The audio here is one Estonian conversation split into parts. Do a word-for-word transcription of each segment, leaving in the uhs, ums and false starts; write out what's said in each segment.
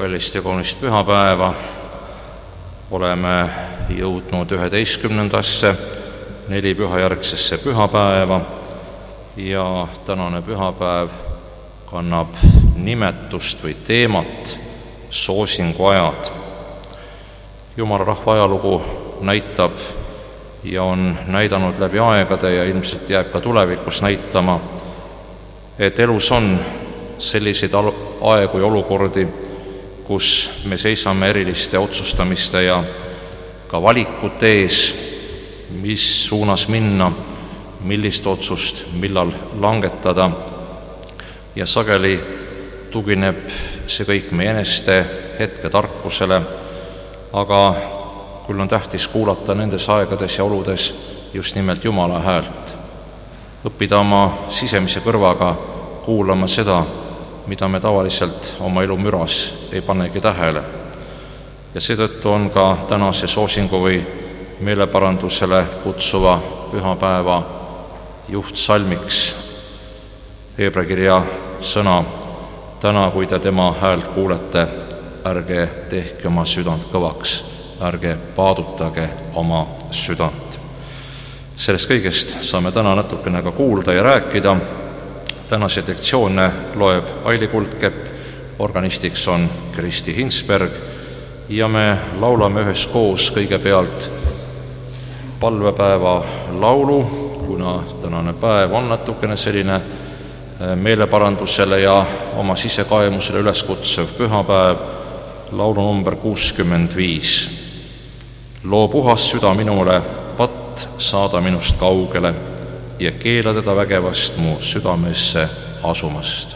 kallist ja kaunist pühapäeva. Oleme jõudnud üheteistkümnendasse neli pühajärgsesse pühapäeva ja tänane pühapäev kannab nimetust või teemat soosinguajad. Jumala rahva ajalugu näitab ja on näidanud läbi aegade ja ilmselt jääb ka tulevikus näitama, et elus on selliseid aegu ja olukordi, kus me seisame eriliste otsustamiste ja ka valikute ees, mis suunas minna, millist otsust millal langetada. Ja sageli tugineb see kõik meie eneste hetketarkusele, aga küll on tähtis kuulata nendes aegades ja oludes just nimelt Jumala häält, õppida oma sisemise kõrvaga kuulama seda, mida me tavaliselt oma elu müras ei panegi tähele. Ja seetõttu on ka tänase soosingu või meeleparandusele kutsuva pühapäeva juhtsalmiks Hebra kirja sõna: täna, kui te tema häält kuulete, ärge tehke oma südant kõvaks, ärge paadutage oma südant. Sellest kõigest saame täna natukene ka kuulda ja rääkida. Tänase lektsioone loeb Aili Kuldkepp, organistiks on Kristi Hinsberg ja me laulame üheskoos kõigepealt palvepäeva laulu, kuna tänane päev on natukene selline meeleparandusele ja oma sisekaemusele üleskutsuv pühapäev, laulu number kuuskümmend viis. Loo puhas süda minule, patt saada minust kaugele ja keela teda vägevast mu südamesse asumast.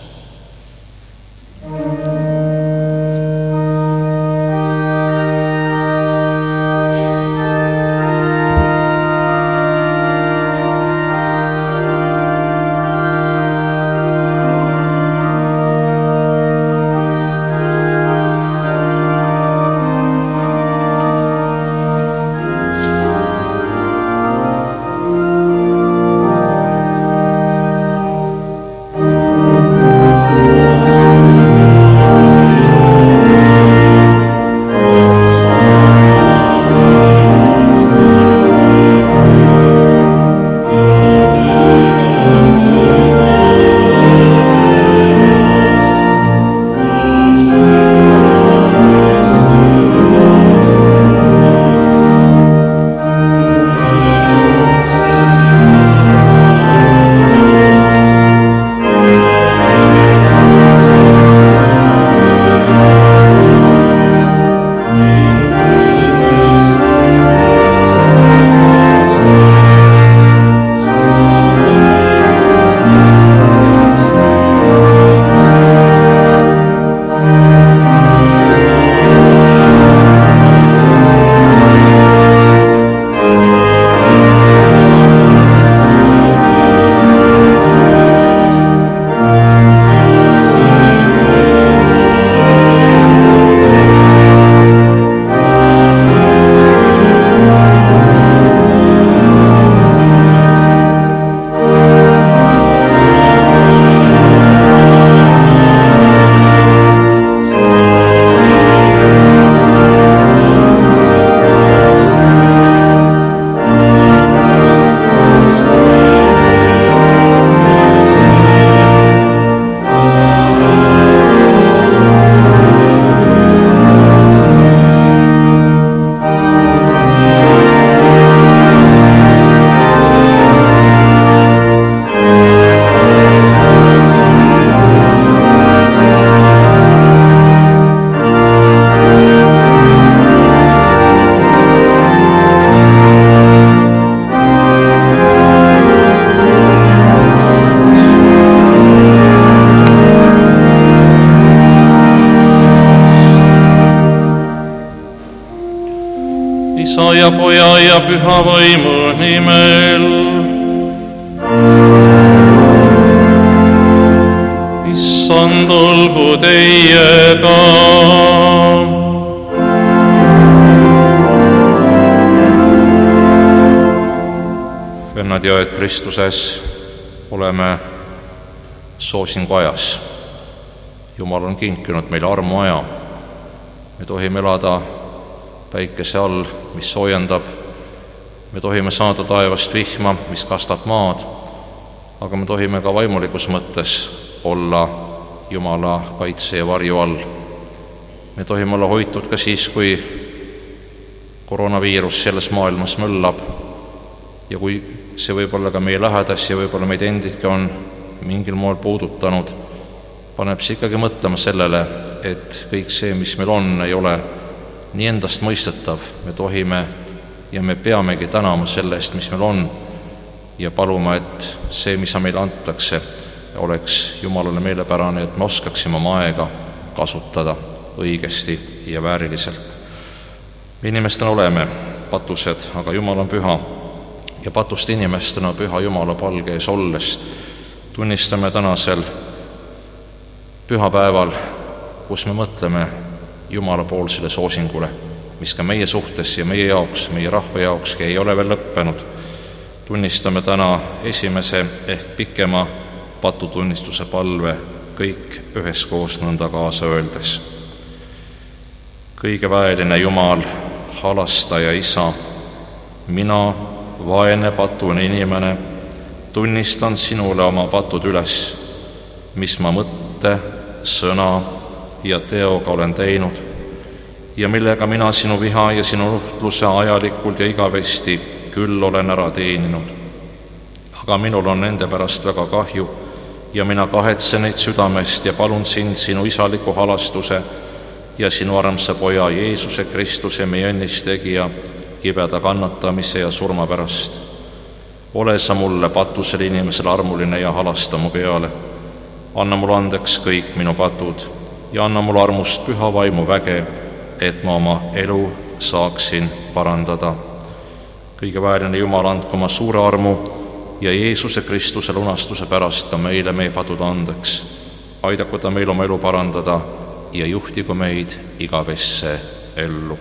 ja Poja ja Püha Vaimu nimel. Issand olgu teiega. Vennad ja õed Kristuses, oleme soosingu ajas. Jumal on kinkinud meile armuaja me tohime elada päikese all, mis soojendab, me tohime saada taevast vihma, mis kastab maad, aga me tohime ka vaimulikus mõttes olla Jumala kaitse ja varju all. Me tohime olla hoitud ka siis, kui koroonaviirus selles maailmas möllab ja kui see võib-olla ka meie lähedasi ja võib-olla meid endidki on mingil moel puudutanud, paneb see ikkagi mõtlema sellele, et kõik see, mis meil on, ei ole nii endast mõistetav. Me tohime ja me peamegi tänama selle eest, mis meil on, ja paluma, et see, mis meile antakse, oleks Jumalale meelepärane, et me oskaksime oma aega kasutada õigesti ja vääriliselt. Me inimestena oleme patused, aga Jumal on püha, ja patuste inimestena püha Jumala palge ees olles tunnistame tänasel pühapäeval, kus me mõtleme Jumala poolsele soosingule, mis ka meie suhtes ja meie jaoks, meie rahva jaokski ei ole veel lõppenud. Tunnistame täna esimese ehk pikema patutunnistuse palve kõik üheskoos nõnda kaasa öeldes. Kõige väeline Jumal, halastaja Isa, mina, vaene patune inimene, tunnistan sinule oma patud üles, mis ma mõtte, sõna ja teoga olen teinud ja millega mina sinu viha ja sinu nuhtluse ajalikult ja igavesti küll olen ära teeninud. Aga minul on nende pärast väga kahju ja mina kahetsen neid südamest ja palun sind sinu isaliku halastuse ja sinu armsa poja Jeesuse Kristuse, meie õnnistegija, kibeda kannatamise ja surma pärast. Ole sa mulle patusele inimesele armuline ja halasta mu peale. Anna mulle andeks kõik minu patud ja anna mulle armust püha vaimu väge, et ma oma elu saaksin parandada. Kõige väeline Jumal, andku oma suure armu ja Jeesuse Kristuse lunastuse pärast ka meile meie patud andeks. Aidaku ta meil oma elu parandada ja juhtigu meid igavesse ellu.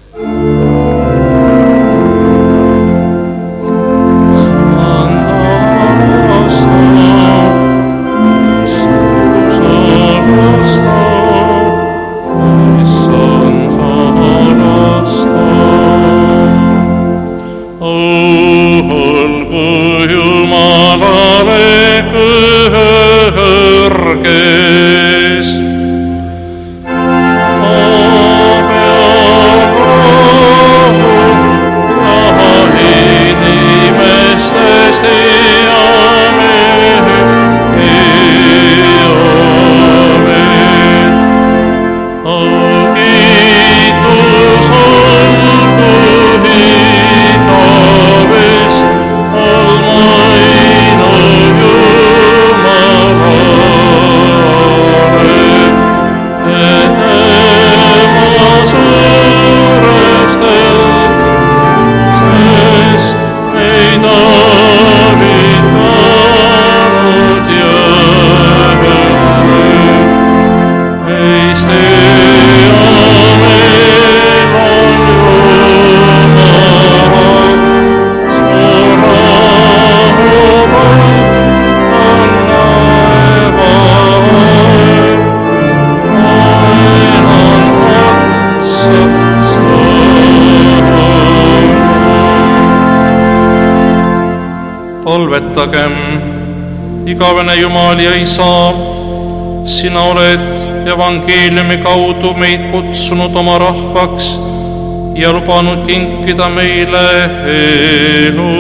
Palvetagem, igavene Jumal ja Isa, sina oled evangeeliumi kaudu meid kutsunud oma rahvaks ja lubanud kinkida meile elu.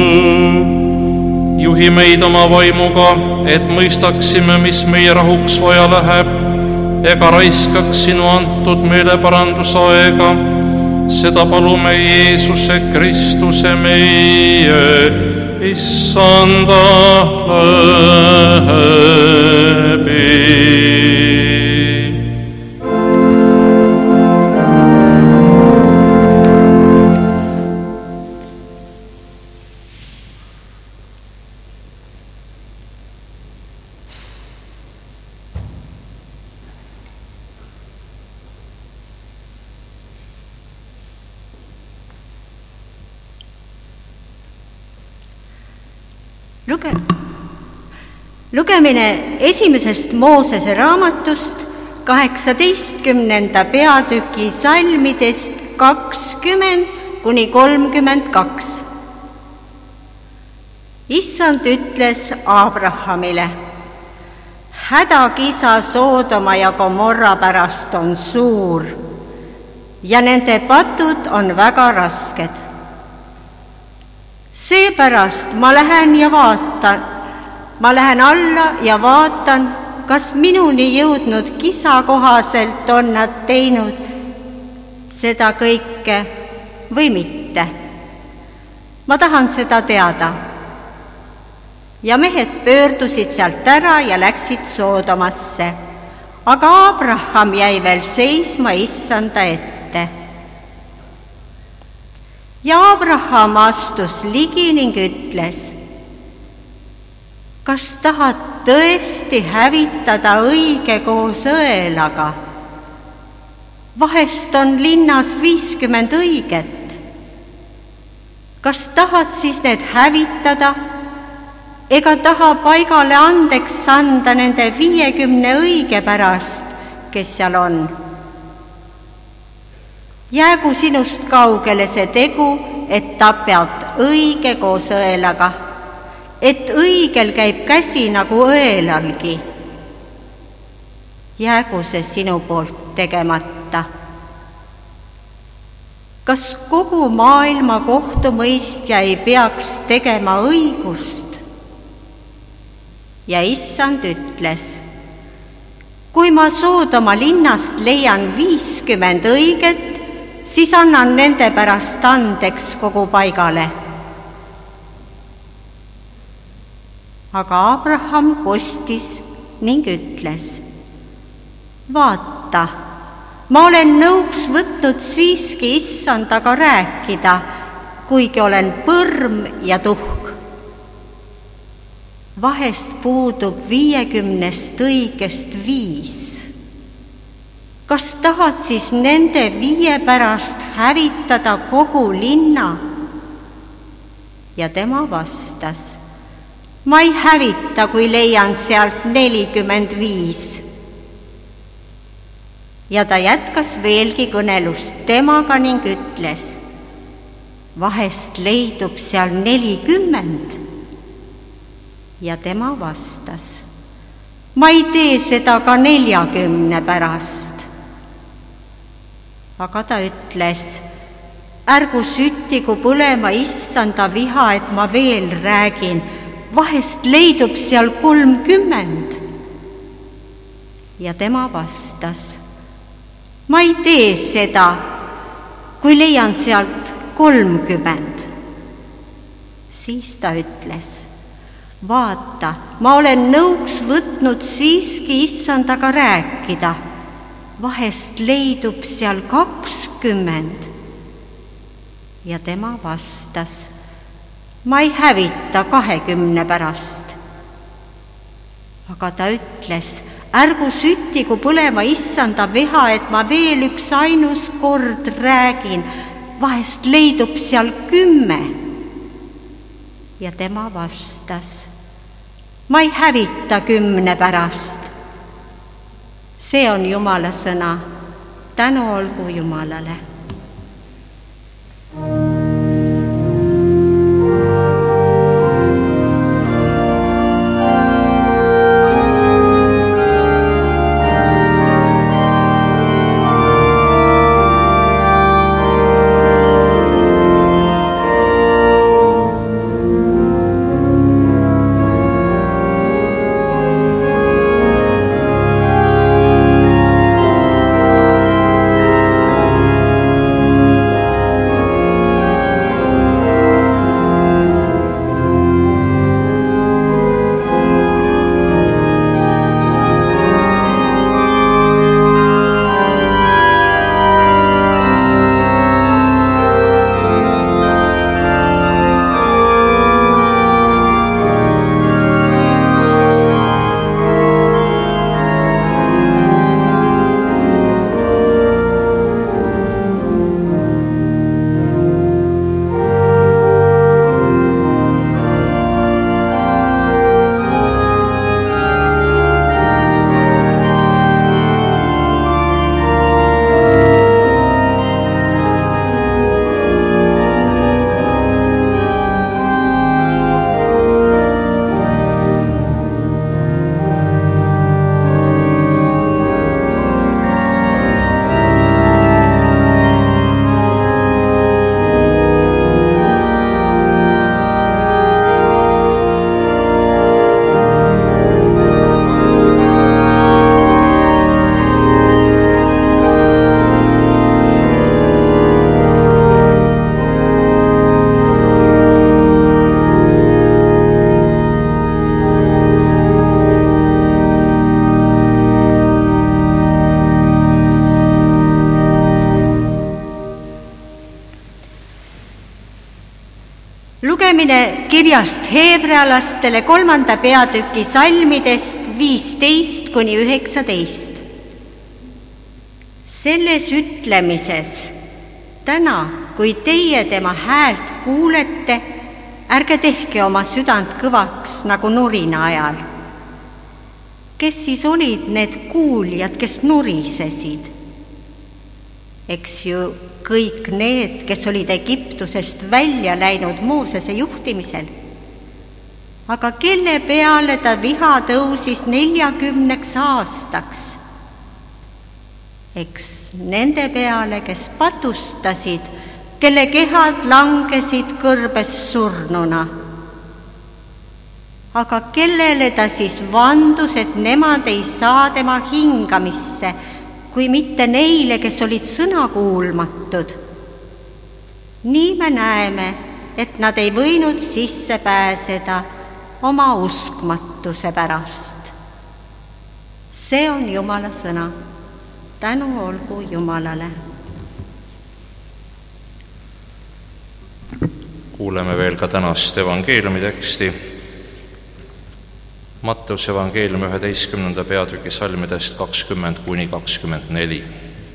Juhi meid oma vaimuga, et mõistaksime, mis meie rahuks vaja läheb, ega raiskaks sinu antud meile parandusaega. Seda palume Jeesuse Kristuse meie Issanda läbi. Luge... Lugemine esimesest Moosese raamatust, kaheksateistkümnenda peatüki salmidest kakskümmend kuni kolmkümmend kaks. Issand ütles Abrahamile: hädakisa Soodoma ja Gomorra pärast on suur ja nende patud on väga rasked. Seepärast ma lähen ja vaatan, ma lähen alla ja vaatan, kas minuni jõudnud kisa kohaselt on nad teinud seda kõike või mitte. Ma tahan seda teada. Ja mehed pöördusid sealt ära ja läksid Soodomasse, aga Abraham jäi veel seisma Issanda ette. Ja Abraham astus ligi ning ütles: kas tahad tõesti hävitada õige koos õelaga? Vahest on linnas viiskümmend õiget. Kas tahad siis need hävitada, ega taha paigale andeks anda nende viiekümne õige pärast, kes seal on? Jäägu sinust kaugele see tegu, et tapjad õige koos õelaga, et õigel käib käsi nagu õelalgi. Jäägu see sinu poolt tegemata. Kas kogu maailma kohtumõistja ei peaks tegema õigust? Ja Issand ütles: kui ma Soodoma linnast leian viiskümmend õiget, siis annan nende pärast andeks kogu paigale. Aga Abraham kostis ning ütles: vaata, ma olen nõuks võtnud siiski Issandaga rääkida, kuigi olen põrm ja tuhk. Vahest puudub viiekümnest õigest viis. Kas tahad siis nende viie pärast hävitada kogu linna? Ja tema vastas: ma ei hävita, kui leian sealt nelikümmend viis. Ja ta jätkas veelgi kõnelust temaga ning ütles: vahest leidub seal nelikümmend. Ja tema vastas: ma ei tee seda ka neljakümne pärast. Aga ta ütles: ärgu süttigu põlema Issanda viha, et ma veel räägin, vahest leidub seal kolmkümmend. Ja tema vastas: ma ei tee seda, kui leian sealt kolmkümmend. Siis ta ütles: vaata, ma olen nõuks võtnud siiski Issandaga rääkida, vahest leidub seal kakskümmend. Ja tema vastas: ma ei hävita kahekümne pärast. Aga ta ütles: ärgu süttigu põlema Issanda viha, et ma veel üks ainus kord räägin, vahest leidub seal kümme. Ja tema vastas: ma ei hävita kümne pärast. See on Jumala sõna, tänu olgu Jumalale. lugemine kirjast heebrealastele kolmanda peatüki salmidest viisteist kuni üheksateist. Selles ütlemises, täna, kui teie tema häält kuulete, ärge tehke oma südant kõvaks nagu nurina ajal. Kes siis olid need kuuljad, kes nurisesid? Eks ju kõik need, kes olid Egiptusest välja läinud Moosese juhtimisel. Aga kelle peale ta viha tõusis neljakümneks aastaks? Eks nende peale, kes patustasid, kelle kehad langesid kõrbes surnuna. Aga kellele ta siis vandus, et nemad ei saa tema hingamisse, kui mitte neile, kes olid sõnakuulmatud? Nii me näeme, et nad ei võinud sisse pääseda oma uskmatuse pärast. See on Jumala sõna. Tänu olgu Jumalale. Kuuleme veel ka tänast evangeeliumi teksti. Matteuse evangeeliumi üheteistkümnenda peatüki salmidest kakskümmend kuni kakskümmend neli.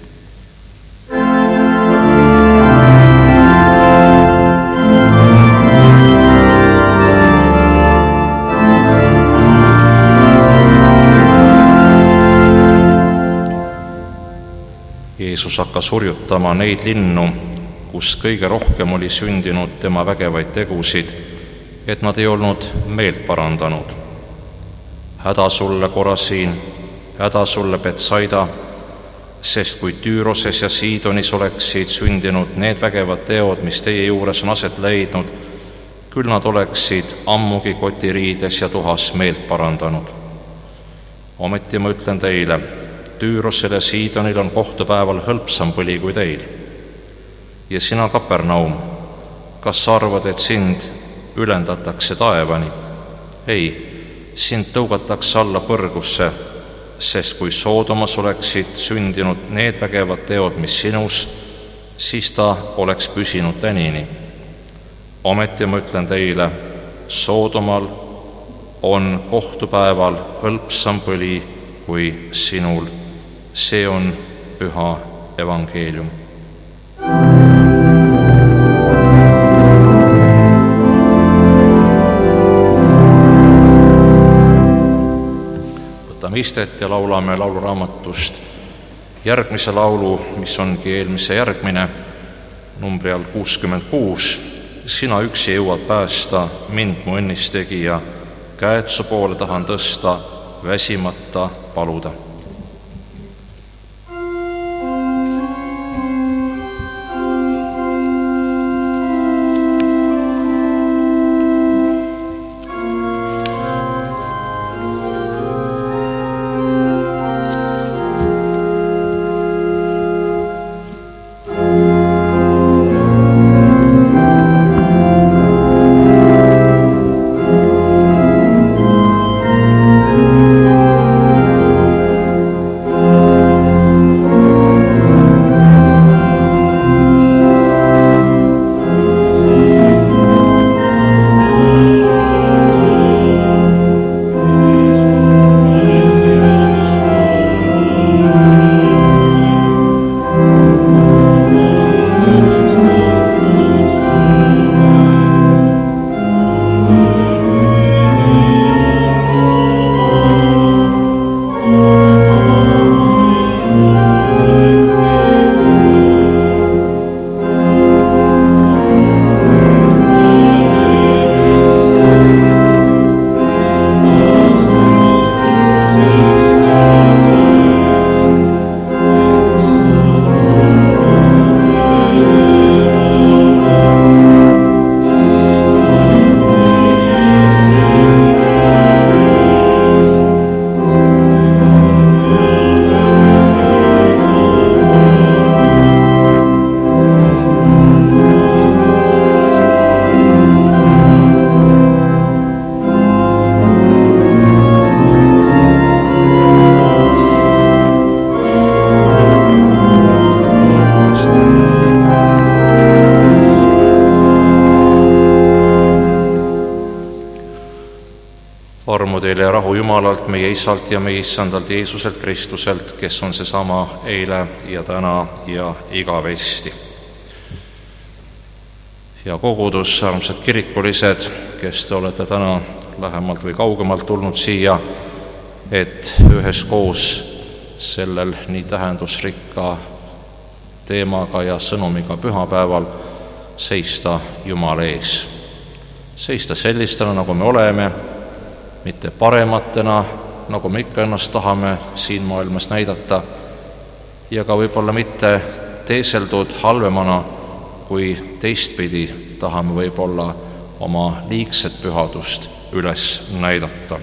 Jeesus hakkas hurjutama neid linnu, kus kõige rohkem oli sündinud tema vägevaid tegusid, et nad ei olnud meelt parandanud. Häda sulle, Korasiin, häda sulle, Betsaida, sest kui Tüüroses ja Siidonis oleksid sündinud need vägevad teod, mis teie juures on aset leidnud, küll nad oleksid ammugi kotiriides ja tuhas meelt parandanud. Ometi ma ütlen teile, Tüürosel ja Siidonil on kohtupäeval hõlpsam põli kui teil. Ja sina, Kapernaum, kas sa arvad, et sind ülendatakse taevani? Ei, sind tõugatakse alla põrgusse, sest kui Soodomas oleksid sündinud need vägevad teod, mis sinus, siis ta oleks püsinud tänini. Ometi ma ütlen teile, Soodomal on kohtupäeval hõlpsam põli kui sinul. See on püha evangeelium. Võtame istet ja laulame lauluraamatust järgmise laulu, mis ongi eelmise järgmine, numbri all kuuskümmend kuus. Sina üksi jõuad päästa mind, mu õnnistegija, käed su poole tahan tõsta, väsimata paluda. armu teile ja rahu Jumalalt, meie Isalt ja meie Issandalt Jeesuselt Kristuselt, kes on seesama eile ja täna ja igavesti. Ja kogudus, armsad kirikulised, kes te olete täna lähemalt või kaugemalt tulnud siia, et üheskoos sellel nii tähendusrikka teemaga ja sõnumiga pühapäeval seista Jumala ees. Seista sellistena, nagu me oleme, mitte parematena, nagu me ikka ennast tahame siin maailmas näidata, ja ka võib-olla mitte teeseldud halvemana, kui teistpidi tahame võib-olla oma liigset pühadust üles näidata.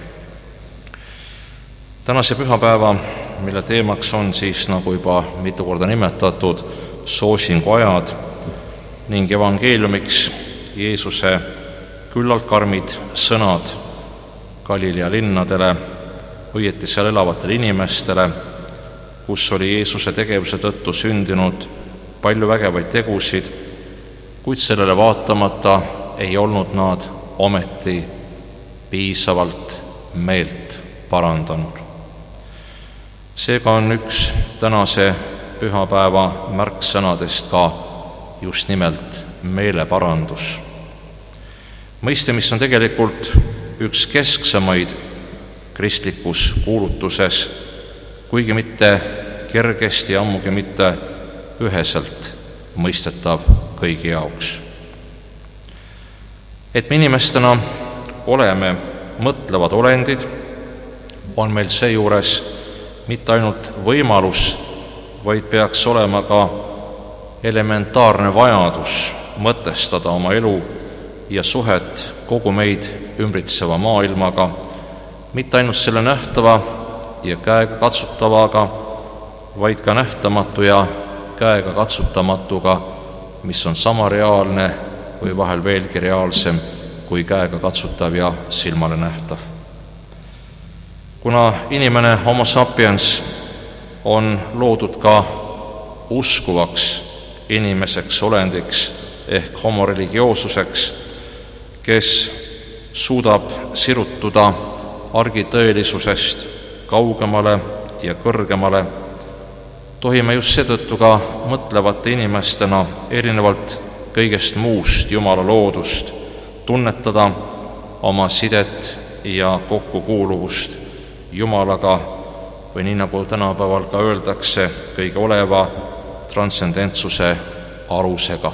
Tänase pühapäeva, mille teemaks on siis, nagu juba mitu korda nimetatud, soosinguajad ning evangeeliumiks Jeesuse küllalt karmid sõnad Galilea linnadele, õieti seal elavatele inimestele, kus oli Jeesuse tegevuse tõttu sündinud palju vägevaid tegusid, kuid sellele vaatamata ei olnud nad ometi piisavalt meelt parandanud. Seega on üks tänase pühapäeva märksõnadest ka just nimelt meeleparandus. Mõiste, mis on tegelikult üks kesksemaid kristlikus kuulutuses, kuigi mitte kergesti ja ammugi mitte üheselt mõistetav kõigi jaoks. Et me inimestena oleme mõtlevad olendid, on meil seejuures mitte ainult võimalus, vaid peaks olema ka elementaarne vajadus mõtestada oma elu ja suhet kogu meid ümbritseva maailmaga, mitte ainult selle nähtava ja käega katsutavaga, vaid ka nähtamatu ja käega katsutamatuga, mis on sama reaalne või vahel veelgi reaalsem kui käega katsutav ja silmale nähtav. Kuna inimene homo sapiens on loodud ka uskuvaks inimeseks olendiks ehk homo religioosuseks, kes suudab sirutuda argitõelisusest kaugemale ja kõrgemale, tohime just seetõttu ka mõtlevate inimestena erinevalt kõigest muust Jumala loodust tunnetada oma sidet ja kokkukuuluvust Jumalaga või nii nagu tänapäeval ka öeldakse, kõige oleva transcendentsuse alusega.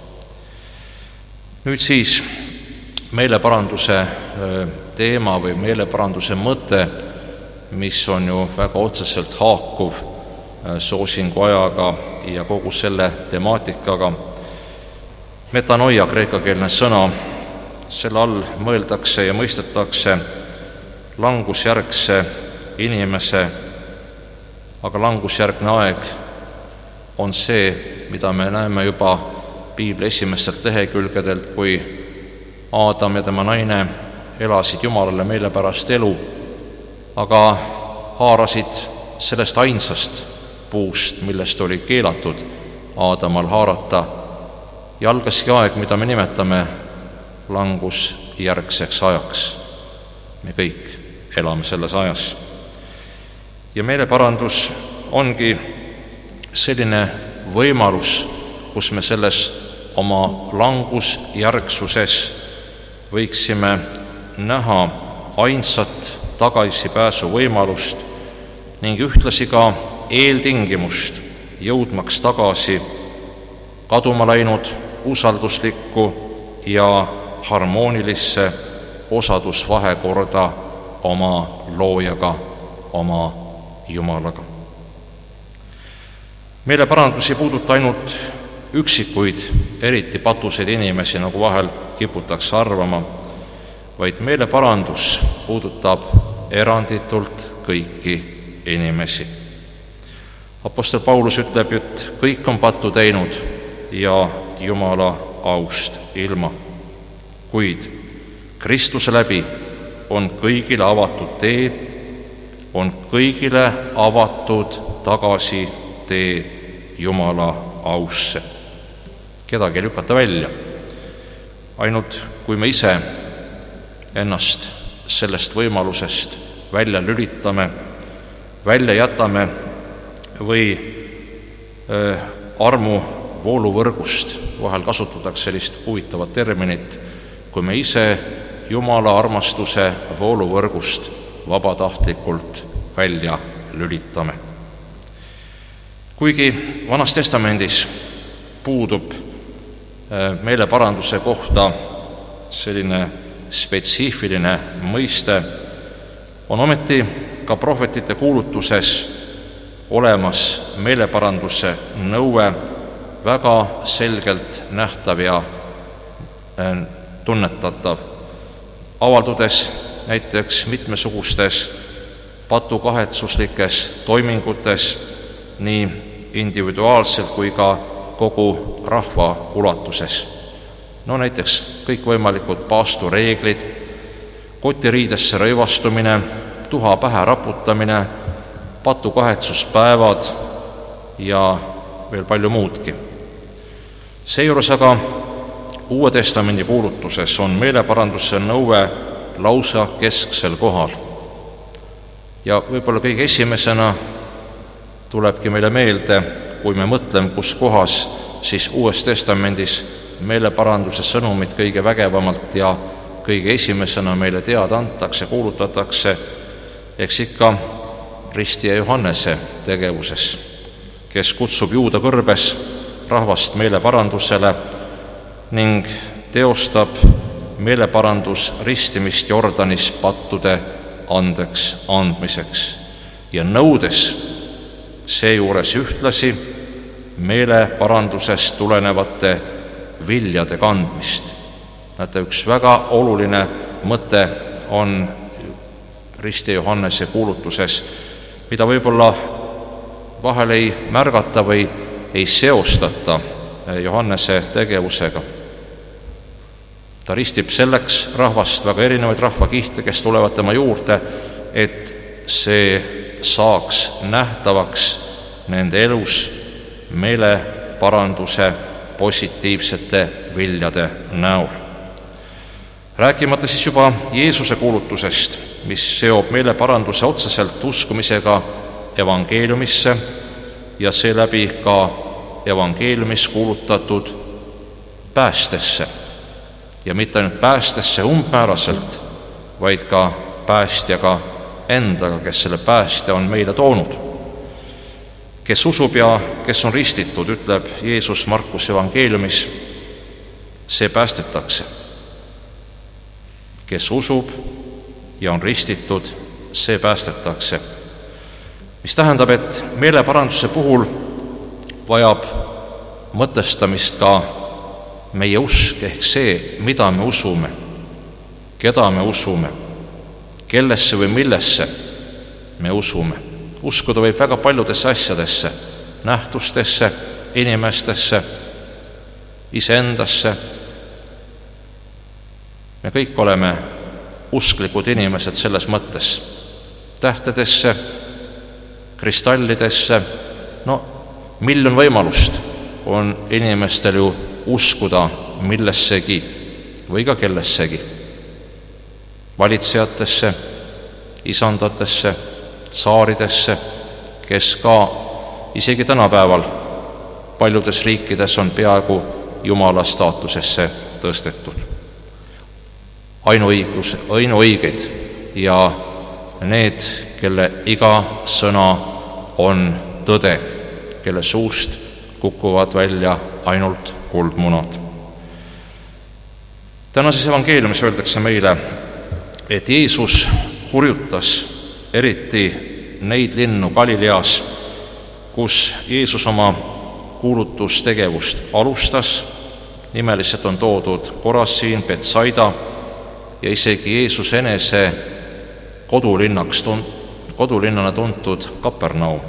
Nüüd siis meeleparanduse teema või meeleparanduse mõte, mis on ju väga otseselt haakuv soosinguajaga ja kogu selle temaatikaga. Metanoia, kreekakeelne sõna, selle all mõeldakse ja mõistetakse langusjärgse inimese, aga langusjärgne aeg on see, mida me näeme juba Piibli esimestelt lehekülgedelt, kui Aadam ja tema naine elasid Jumalale meelepärast elu, aga haarasid sellest ainsast puust, millest oli keelatud Aadamal haarata, ja algaski aeg, mida me nimetame langusjärgseks ajaks. Me kõik elame selles ajas. Ja meeleparandus ongi selline võimalus, kus me selles oma langusjärgsuses võiksime näha ainsat tagasipääsu võimalust ning ühtlasi ka eeltingimust jõudmaks tagasi kaduma läinud usalduslikku ja harmoonilisse osadusvahekorda oma loojaga, oma Jumalaga. Meeleparandus ei puuduta ainult üksikuid, eriti patuseid inimesi, nagu vahel kiputakse arvama, vaid meeleparandus puudutab eranditult kõiki inimesi. Apostel Paulus ütleb, et kõik on pattu teinud ja Jumala aust ilma, kuid Kristuse läbi on kõigile avatud tee, on kõigile avatud tagasi tee Jumala ausse. Kedagi ei lükata välja. Ainult kui me ise ennast sellest võimalusest välja lülitame, välja jätame või äh, armu vooluvõrgust, vahel kasutatakse sellist huvitavat terminit, kui me ise Jumala armastuse vooluvõrgust vabatahtlikult välja lülitame. Kuigi Vanas Testamendis puudub meeleparanduse kohta selline spetsiifiline mõiste, on ometi ka prohvetite kuulutuses olemas meeleparanduse nõue väga selgelt nähtav ja tunnetatav, avaldudes näiteks mitmesugustes patukahetsuslikes toimingutes nii individuaalselt kui ka kogu rahva ulatuses. No näiteks kõikvõimalikud paastureeglid, kotiriidesse rõivastumine, tuha pähe raputamine, patukahetsuspäevad ja veel palju muudki. Seejuures aga Uue Testamendi kuulutuses on meeleparanduse nõue lausa kesksel kohal. Ja võib-olla kõige esimesena tulebki meile meelde, kui me mõtleme, kus kohas siis Uues Testamendis meeleparanduse sõnumit kõige vägevamalt ja kõige esimesena meile teada antakse, kuulutatakse, eks ikka ristija Johannese tegevuses, kes kutsub Juuda kõrbes rahvast meeleparandusele ning teostab meeleparandus ristimist Jordanis pattude andeks andmiseks ja nõudes seejuures ühtlasi meeleparandusest tulenevate viljade kandmist. Näete, üks väga oluline mõte on ristija Johannese kuulutuses, mida võib-olla vahel ei märgata või ei seostata Johannese tegevusega. Ta ristib selleks rahvast, väga erinevaid rahvakihte, kes tulevad tema juurde, et see saaks nähtavaks nende elus meeleparanduse positiivsete viljade näol. Rääkimata siis juba Jeesuse kuulutusest, mis seob meeleparanduse otseselt uskumisega evangeeliumisse ja seeläbi ka evangeeliumis kuulutatud päästesse. Ja mitte ainult päästesse umbmääraselt, vaid ka päästjaga endaga, kes selle päästja on meile toonud. Kes usub ja kes on ristitud, ütleb Jeesus Markuse evangeeliumis, see päästetakse. Kes usub ja on ristitud, see päästetakse. Mis tähendab, et meeleparanduse puhul vajab mõtestamist ka meie usk ehk see, mida me usume, keda me usume, kellesse või millesse me usume. Uskuda võib väga paljudesse asjadesse, nähtustesse, inimestesse, iseendasse. Me kõik oleme usklikud inimesed selles mõttes. Tähtedesse, kristallidesse, no miljon võimalust on inimestel ju uskuda millessegi või ka kellessegi. Valitsejatesse, isandatesse, tsaaridesse, kes ka isegi tänapäeval paljudes riikides on peaaegu Jumala staatusesse tõstetud. Ainuõigus, ainuõiged ja need, kelle iga sõna on tõde, kelle suust kukuvad välja ainult kuldmunad. Tänases evangeeliumis öeldakse meile, et Jeesus hurjutas eriti neid linnu Galileas, kus Jeesus oma kuulutustegevust alustas. Nimeliselt on toodud Korasiin, Betsaida ja isegi Jeesus enese kodulinnaks, kodulinnana tuntud Kapernaum.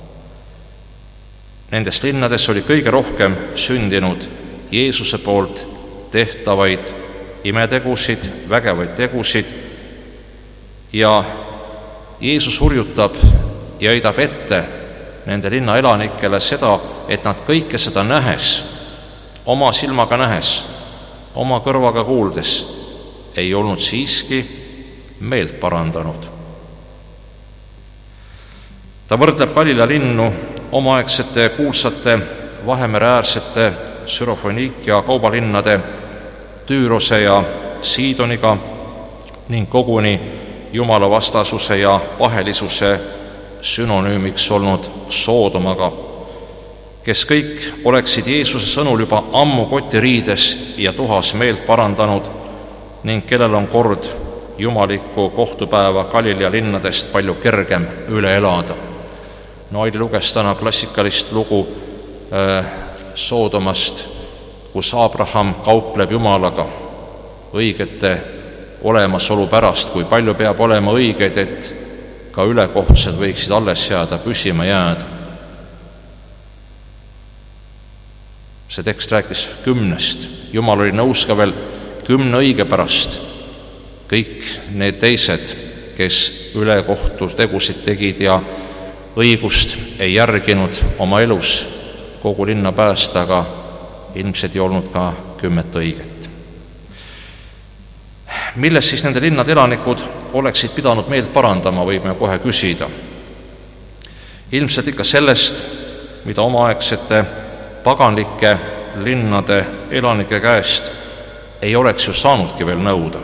Nendes linnades oli kõige rohkem sündinud Jeesuse poolt tehtavaid imetegusid, vägevaid tegusid ja Jeesus hurjutab ja heidab ette nende linna elanikele seda, et nad kõike seda nähes, oma silmaga nähes, oma kõrvaga kuuldes, ei olnud siiski meelt parandanud. Ta võrdleb Galilea linnu omaaegsete kuulsate Vahemereäärsete Sürofoniikia kaubalinnade Tüürose ja Siidoniga ning koguni jumalavastasuse ja pahelisuse sünonüümiks olnud Soodomaga, kes kõik oleksid Jeesuse sõnul juba ammu kotiriides ja tuhas meelt parandanud ning kellel on kord jumalikku kohtupäeva Galilea linnadest palju kergem üle elada. No Aili luges täna klassikalist lugu äh, Soodomast, kus Abraham kaupleb Jumalaga õigete olemasolu pärast, kui palju peab olema õigeid, et ka ülekohtused võiksid alles jääda, püsima jääda. See tekst rääkis kümnest. Jumal oli nõus ka veel kümne õige pärast. Kõik need teised, kes ülekohtus tegusid tegid ja õigust ei järginud oma elus kogu linna päästa, aga ilmselt ei olnud ka kümmet õiget. Milles siis nende linnade elanikud oleksid pidanud meelt parandama, võime kohe küsida. Ilmselt ikka sellest, mida omaaegsete paganlike linnade elanike käest ei oleks ju saanudki veel nõuda.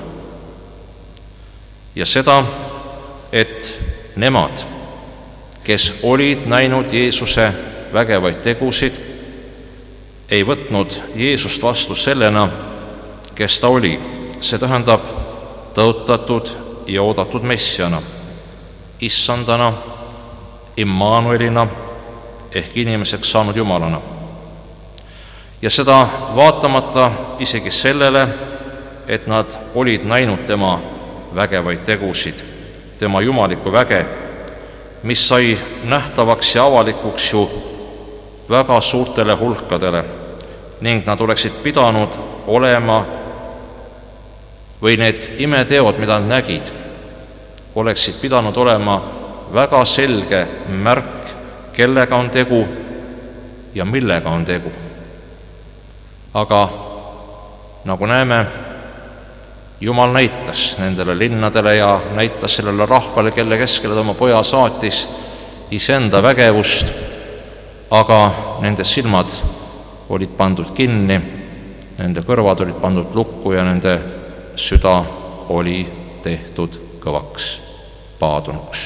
Ja seda, et nemad, kes olid näinud Jeesuse vägevaid tegusid, ei võtnud Jeesust vastu sellena, kes ta oli. See tähendab tõotatud ja oodatud messiana, issandana, Immanuelina ehk inimeseks saanud Jumalana. Ja seda vaatamata isegi sellele, et nad olid näinud tema vägevaid tegusid, tema jumalikku väge, mis sai nähtavaks ja avalikuks ju väga suurtele hulkadele ning nad oleksid pidanud olema või need imeteod, mida nad nägid, oleksid pidanud olema väga selge märk, kellega on tegu ja millega on tegu. Aga nagu näeme, Jumal näitas nendele linnadele ja näitas sellele rahvale, kelle keskele ta oma poja saatis, iseenda vägevust, aga nende silmad olid pandud kinni, nende kõrvad olid pandud lukku ja nende süda oli tehtud kõvaks, paadunuks.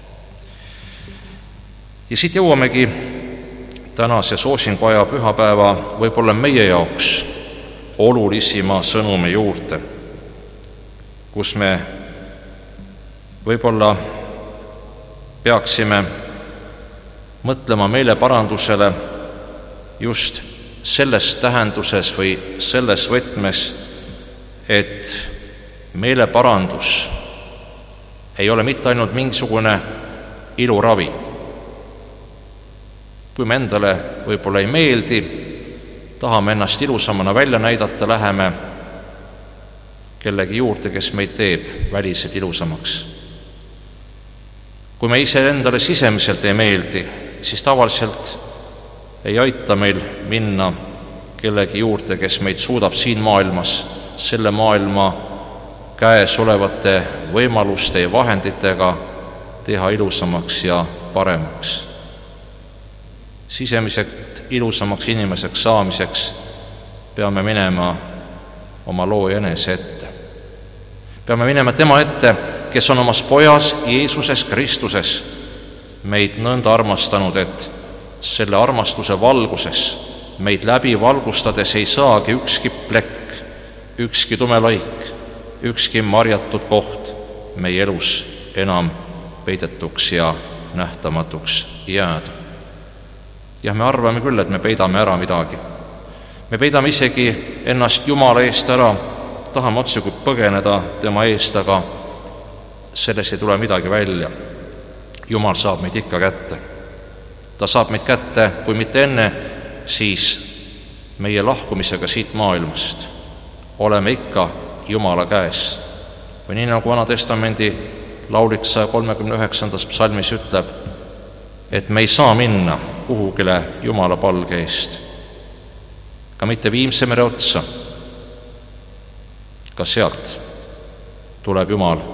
Ja siit jõuamegi tänase soosinguaja pühapäeva võib-olla meie jaoks olulisima sõnumi juurde, kus me võib-olla peaksime mõtlema meeleparandusele just selles tähenduses või selles võtmes, et meeleparandus ei ole mitte ainult mingisugune iluravi. Kui me endale võib-olla ei meeldi, tahame ennast ilusamana välja näidata, läheme kellegi juurde, kes meid teeb väliselt ilusamaks. Kui me ise endale sisemiselt ei meeldi, siis tavaliselt ei aita meil minna kellegi juurde, kes meid suudab siin maailmas selle maailma käes olevate võimaluste ja vahenditega teha ilusamaks ja paremaks. Sisemiselt ilusamaks inimeseks saamiseks peame minema oma looja enese ette. Peame minema tema ette, kes on omas pojas Jeesuses Kristuses meid nõnda armastanud, et selle armastuse valguses meid läbi valgustades ei saagi ükski plekk, ükski tume laik, ükski marjatud koht meie elus enam peidetuks ja nähtamatuks jääda. Jah, me arvame küll, et me peidame ära midagi. Me peidame isegi ennast Jumala eest ära, tahame otse kui põgeneda tema eest, aga sellest ei tule midagi välja. Jumal saab meid ikka kätte. Ta saab meid kätte, kui mitte enne, siis meie lahkumisega siit maailmast oleme ikka Jumala käes. Või nii nagu Vana Testamendi laulik saja kolmekümne üheksandas psalmis ütleb, et me ei saa minna kuhugile Jumala palge eest, ka mitte Viimse mere otsa. Ka sealt tuleb Jumal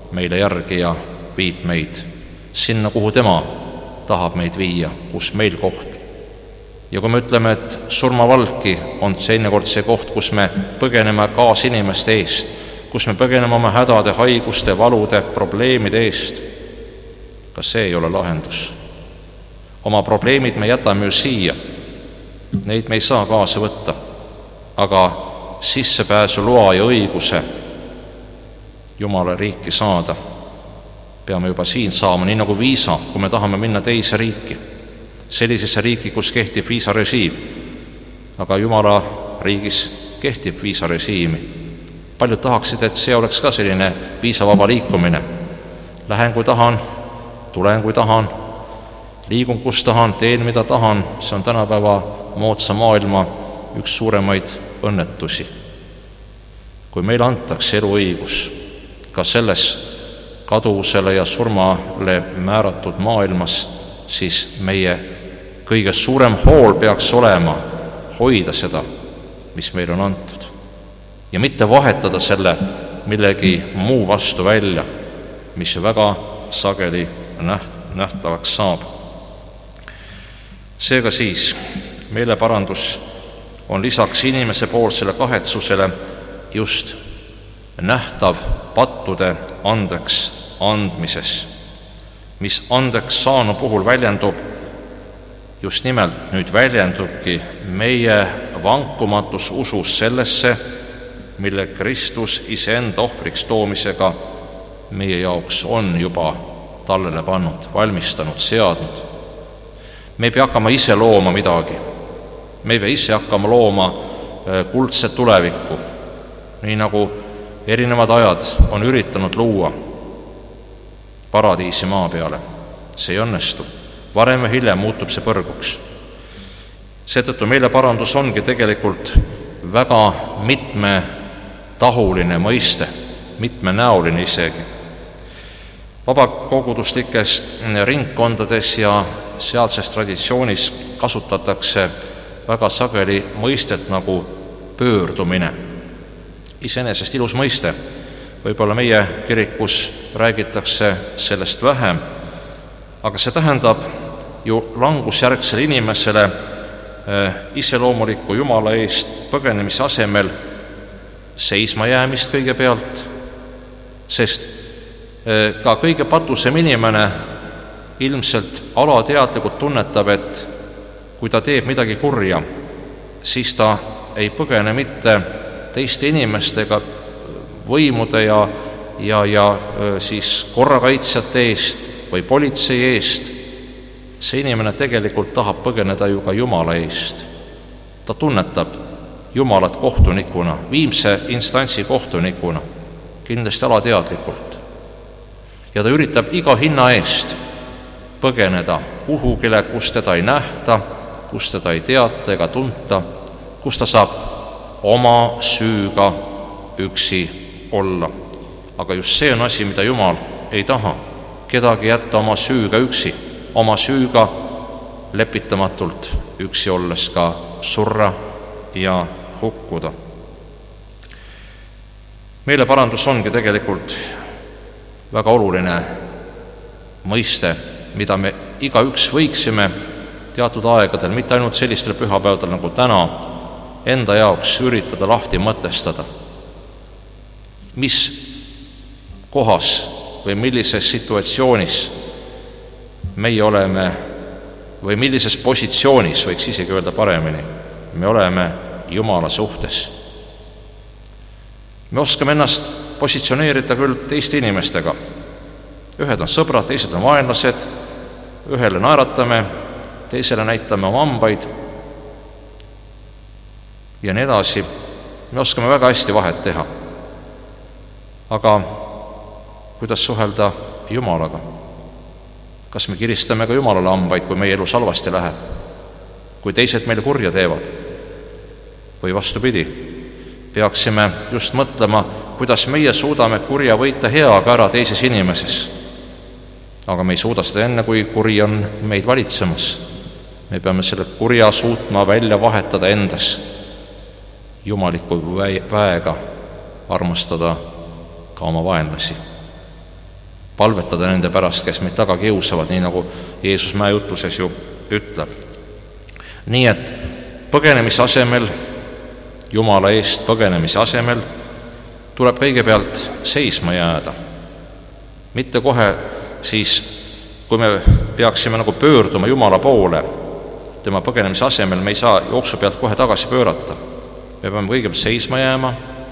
meile järgi ja viib meid sinna, kuhu tema tahab meid viia, kus meil koht. Ja kui me ütleme, et surmavalki on teinekord see koht, kus me põgeneme kaasinimeste eest, kus me põgeneme oma hädade, haiguste, valude, probleemide eest, ka see ei ole lahendus. Oma probleemid me jätame ju siia, neid me ei saa kaasa võtta, aga sissepääsu loa ja õiguse Jumala riiki saada peame juba siin saama, nii nagu viisa, kui me tahame minna teise riiki, sellisesse riiki, kus kehtib viisarežiim. Aga Jumala riigis kehtib viisarežiimi. Paljud tahaksid, et see oleks ka selline viisavaba liikumine. Lähen kui tahan, tulen kui tahan, liigun kus tahan, teen mida tahan. See on tänapäeva moodsa maailma üks suuremaid õnnetusi. Kui meile antakse eluõigus ka selles kaduvusele ja surmale määratud maailmas, siis meie kõige suurem hool peaks olema hoida seda, mis meil on antud. Ja mitte vahetada selle millegi muu vastu välja, mis ju väga sageli nähtavaks saab. Seega siis meeleparandus on lisaks inimese poolsele kahetsusele just nähtav pattude andeks andmises, mis andeks saanu puhul väljendub, just nimelt nüüd väljendubki meie vankumatus usus sellesse, mille Kristus iseenda ohvriks toomisega meie jaoks on juba tallele pannud, valmistanud, seadnud. Me ei pea hakkama ise looma midagi. Me ei pea ise hakkama looma kuldset tulevikku, nii nagu erinevad ajad on üritanud luua paradiisi maa peale. See ei õnnestu. Varem ja hiljem muutub see põrguks. Seetõttu meeleparandus ongi tegelikult väga mitmetahuline mõiste, mitmenäoline isegi. Vabakoguduslikes ringkondades ja sealses traditsioonis kasutatakse väga sageli mõistet nagu pöördumine. Iseenesest ilus mõiste. Võib-olla meie kirikus räägitakse sellest vähem, aga see tähendab ju langusjärgsele inimesele iseloomuliku Jumala eest põgenemise asemel seisma jäämist kõigepealt, sest ka kõige patusem inimene ilmselt alateadlikult tunnetab, et kui ta teeb midagi kurja, siis ta ei põgene mitte teiste inimestega, võimude ja, ja, ja siis korrakaitsjate eest või politsei eest. See inimene tegelikult tahab põgeneda ju ka Jumala eest. Ta tunnetab Jumalat kohtunikuna, viimse instantsi kohtunikuna, kindlasti alateadlikult. Ja ta üritab iga hinna eest põgeneda kuhugile, kus teda ei nähta, kus teda ei teata ega tunta, kus ta saab oma süüga üksi olla. Aga just see on asi, mida Jumal ei taha. Kedagi jätta oma süüga üksi, oma süüga lepitamatult üksi olles ka surra ja hukkuda. Meeleparandus ongi tegelikult väga oluline mõiste, mida me igaüks võiksime teatud aegadel, mitte ainult sellistel pühapäevadel nagu täna, enda jaoks üritada lahti mõtestada. Mis kohas või millises situatsioonis meie oleme või millises positsioonis, võiks isegi öelda paremini, me oleme Jumala suhtes. Me oskame ennast positsioneerida küll teiste inimestega. Ühed on sõbrad, teised on vaenlased, ühele naeratame, teisele näitame oma hambaid ja nii edasi. Me oskame väga hästi vahet teha. Aga kuidas suhelda Jumalaga? Kas me kiristame ka Jumalale hambaid, kui meie elu salvasti läheb? Kui teised meile kurja teevad? Või vastupidi, peaksime just mõtlema, kuidas meie suudame kurja võita heaga ära teises inimeses. Aga me ei suuda seda enne, kui kuri on meid valitsemas. Me peame selle kurja suutma välja vahetada endas, jumaliku väega armastada ka oma vaenlasi. palvetada nende pärast, kes meid taga kiusavad, nii nagu Jeesus mäejutluses ju ütleb. Nii et põgenemise asemel, Jumala eest põgenemise asemel tuleb kõigepealt seisma jääda. Mitte kohe siis, kui me peaksime nagu pöörduma Jumala poole, tema põgenemise asemel me ei saa jooksu pealt kohe tagasi pöörata. Me peame kõigepealt seisma jääma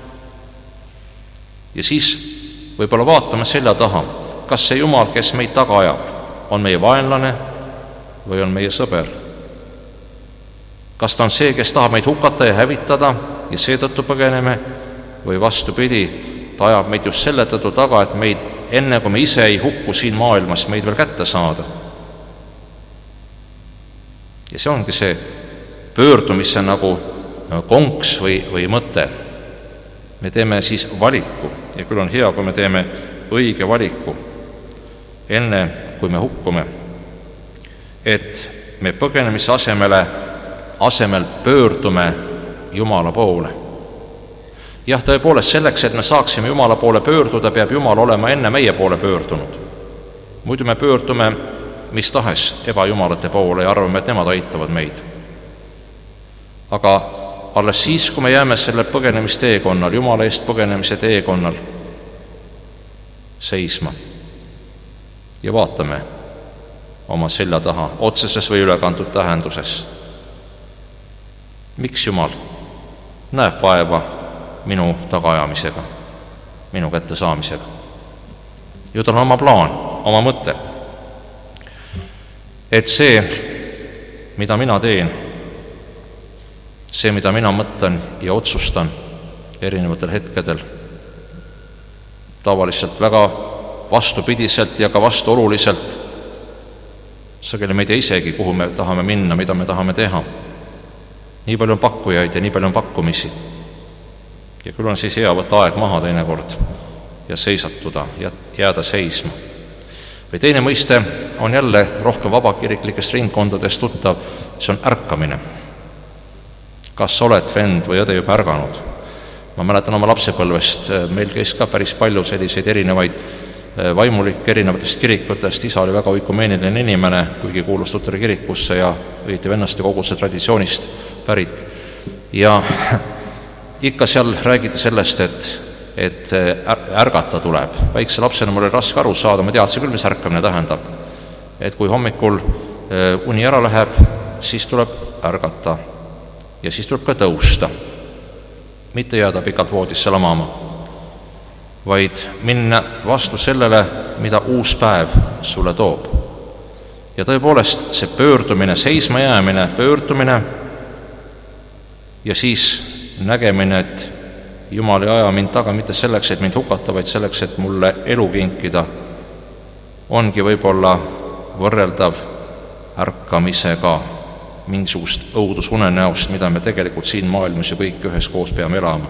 ja siis võib-olla vaatame selja taha, kas see Jumal, kes meid taga ajab, on meie vaenlane või on meie sõber. Kas ta on see, kes tahab meid hukata ja hävitada ja seetõttu põgeneme, või vastupidi, ta ajab meid just selle tõttu taga, et meid enne, kui me ise ei hukku siin maailmas, meid veel kätte saada. Ja see ongi see pöördumise nagu konks või, või mõte. Me teeme siis valiku ja küll on hea, kui me teeme õige valiku enne, kui me hukkume, et me põgenemise asemele, asemel pöördume Jumala poole. Jah, tõepoolest selleks, et me saaksime Jumala poole pöörduda, peab Jumal olema enne meie poole pöördunud. Muidu me pöördume mis tahes ebajumalate poole ja arvame, et nemad aitavad meid. Aga alles siis, kui me jääme selle põgenemisteekonnal, Jumala eest põgenemise teekonnal seisma ja vaatame oma selja taha otseses või ülekantud tähenduses. Miks Jumal näeb vaeva minu tagaajamisega, minu kätte saamisega? Ju tal on oma plaan, oma mõte. Et see, mida mina teen, see, mida mina mõtlen ja otsustan erinevatel hetkedel, tavaliselt väga vastupidiselt ja ka vastuoluliselt, sageli me ei tea isegi, kuhu me tahame minna, mida me tahame teha. Nii palju on pakkujaid ja nii palju on pakkumisi. Ja küll on siis hea võtta aeg maha teinekord ja seisatuda, jääda seisma. Või teine mõiste on jälle rohkem vabakiriklikest ringkondadest tuttav, see on ärkamine. Kas oled vend või õde juba ärganud? Ma mäletan oma lapsepõlvest, meil käis ka päris palju selliseid erinevaid vaimulikke erinevatest kirikutest. Isa oli väga oikumeeniline inimene, kuigi kuulus Luteri kirikusse ja õieti vennaste koguduse traditsioonist pärit. Ja ikka seal räägiti sellest, et, et ärgata tuleb. Väikse lapsena mul oli raske aru saada, ma teadsin küll, mis ärkamine tähendab. Et kui hommikul uni ära läheb, siis tuleb ärgata ja siis tuleb ka tõusta. Mitte jääda pikalt voodisse lamama, vaid minna vastu sellele, mida uus päev sulle toob. Ja tõepoolest see pöördumine, seisma jäämine, pöördumine ja siis nägemine, et Jumal ei aja mind taga mitte selleks, et mind hukata, vaid selleks, et mulle elu kinkida, ongi võib-olla võrreldav ärkamisega, mingisugust õudusunenäost, mida me tegelikult siin maailmas ju kõik ühes koos peame elama.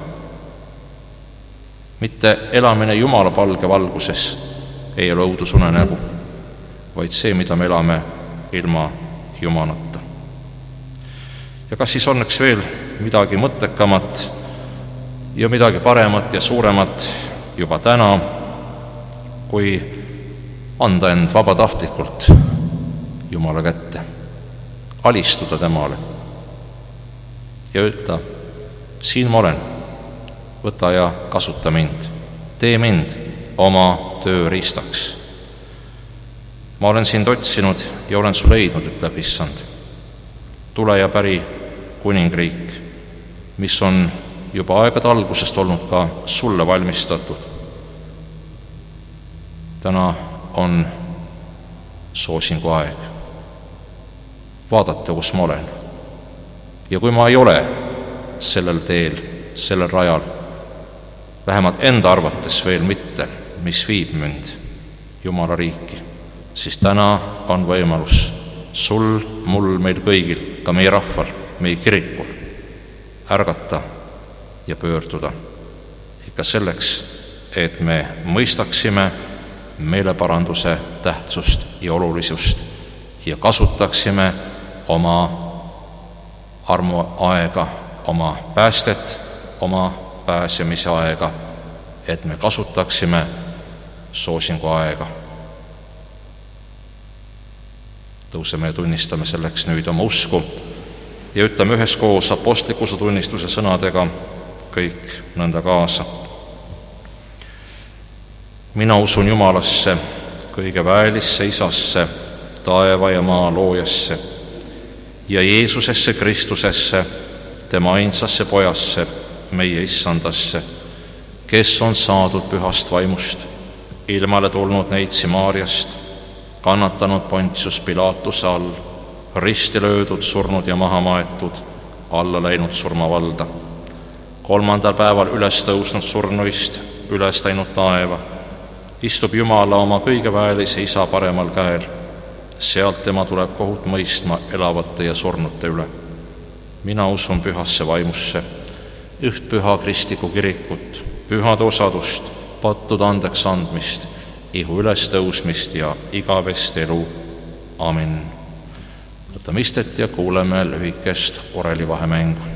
Mitte elamine Jumala palge valguses ei ole õudusunenägu, vaid see, mida me elame ilma Jumalata. Ja kas siis õnneks veel midagi mõttekamat ja midagi paremat ja suuremat juba täna, kui anda end vabatahtlikult Jumala kätte, alistuda temale ja öelda, siin ma olen, võta ja kasuta mind, tee mind oma tööriistaks. Ma olen sind otsinud ja olen su leidnud, ütleb Issand. Tule ja päri kuningriik, mis on juba aegade algusest olnud ka sulle valmistatud. Täna on soosingu aeg. Vaadata, kus ma olen. Ja kui ma ei ole sellel teel, sellel rajal, vähemalt enda arvates veel mitte, mis viib mind Jumala riiki, siis täna on võimalus sul, mul, meil kõigil, ka meie rahval, meie kirikul, ärgata ja pöörduda. Ikka selleks, et me mõistaksime meeleparanduse tähtsust ja olulisust ja kasutaksime oma armuaega, oma päästet, oma pääsemise aega, et me kasutaksime soosingu aega Tõuseme ja tunnistame selleks nüüd oma usku ja ütleme üheskoos apostlikuse tunnistuse sõnadega kõik nõnda kaasa. Mina usun Jumalasse, kõige väelisse Isasse, taeva ja maa loojasse ja Jeesusesse Kristusesse, tema ainsasse pojasse, meie issandasse, kes on saadud pühast vaimust, ilmale tulnud neitsi Maarjast, kannatanud Pontius Pilatuse all, risti löödud, surnud ja maha maetud, alla läinud surmavalda. Kolmandal päeval üles tõusnud surnuist, üles läinud taeva, istub Jumala oma kõige väelise Isa paremal käel. Sealt tema tuleb kohut mõistma elavate ja surnute üle. Mina usun pühasse vaimusse, üht püha kristlikku kirikut, pühade osadust, pattude andeks andmist, ihu ülestõusmist ja igavest elu. Amin. Võtame istet ja kuuleme lühikest orelivahemängu.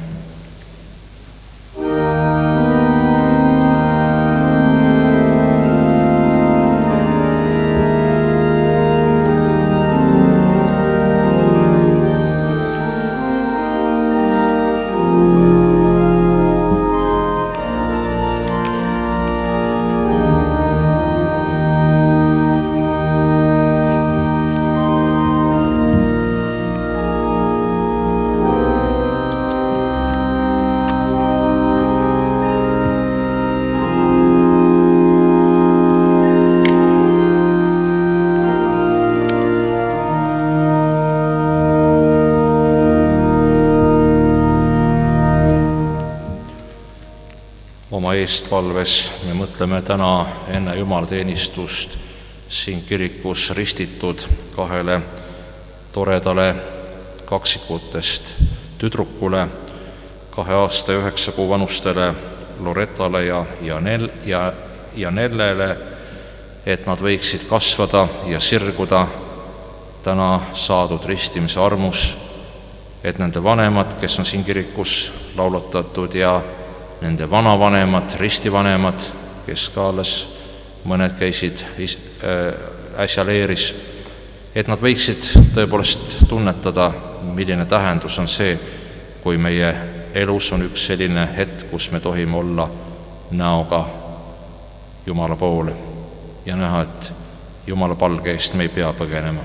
Oma eestpalves me mõtleme täna enne jumalateenistust siin kirikus ristitud kahele toredale kaksikutest tüdrukule, kahe aasta ja üheksa kuu vanustele Loretale ja, ja, Nel, ja, ja Nellele, et nad võiksid kasvada ja sirguda täna saadud ristimise armus, et nende vanemad, kes on siin kirikus laulatatud, ja nende vanavanemad, ristivanemad, kes ka alles mõned käisid äsja leeris, et nad võiksid tõepoolest tunnetada, milline tähendus on see, kui meie elus on üks selline hetk, kus me tohime olla näoga Jumala poole ja näha, et Jumala palge eest me ei pea põgenema.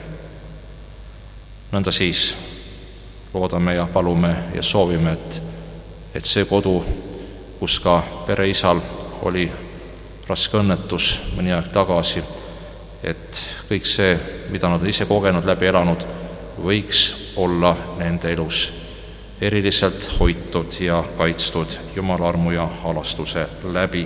Nõnda siis loodame ja palume ja soovime, et, et see kodu, kus ka pereisal oli raske õnnetus mõni aeg tagasi, et kõik see, mida nad ise kogenud, läbi elanud, võiks olla nende elus eriliselt hoitud ja kaitstud Jumala armu ja halastuse läbi.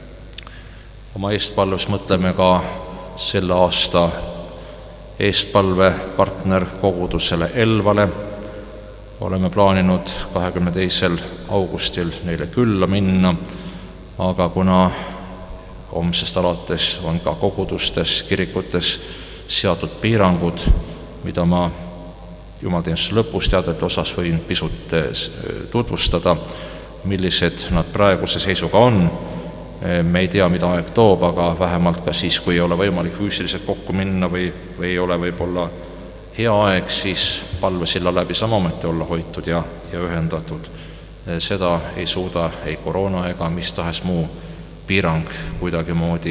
Oma eestpalves mõtleme ka selle aasta eestpalve partner kogudusele Elvale. Oleme plaaninud kahekümne teisel augustil neile külla minna, aga kuna homsest alates on ka kogudustes, kirikutes seatud piirangud, mida ma jumalateenistuse lõpus teadete osas võin pisut tutvustada, millised nad praeguse seisuga on. Me ei tea, mida aeg toob, aga vähemalt ka siis, kui ei ole võimalik füüsiliselt kokku minna või, või ei ole võib-olla hea aeg, siis palvesilla läbi samamoodi olla hoitud ja, ja ühendatud. Seda ei suuda ei koroona ega mis tahes muu piirang kuidagi moodi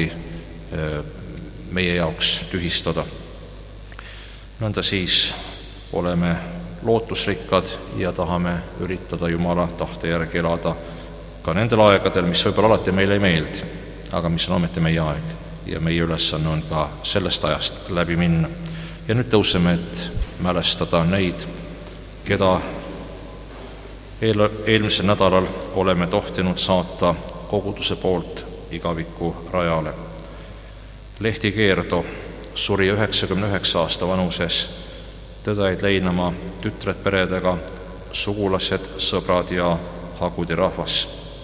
meie jaoks tühistada. Nõnda siis oleme lootusrikkad ja tahame üritada Jumala tahte järgi elada ka nendel aegadel, mis võib-olla alati meile ei meeldi, aga mis on ometi meie aeg ja meie ülesanne on ka sellest ajast läbi minna. Ja nüüd tõuseme, et mälestada neid, keda eel, eelmisel nädalal oleme tohtinud saata koguduse poolt igaviku rajale. Lehti Keerdo suri üheksakümne üheksa aasta vanuses, teda jäid leinama tütred peredega, sugulased, sõbrad ja Hagudi rahvas.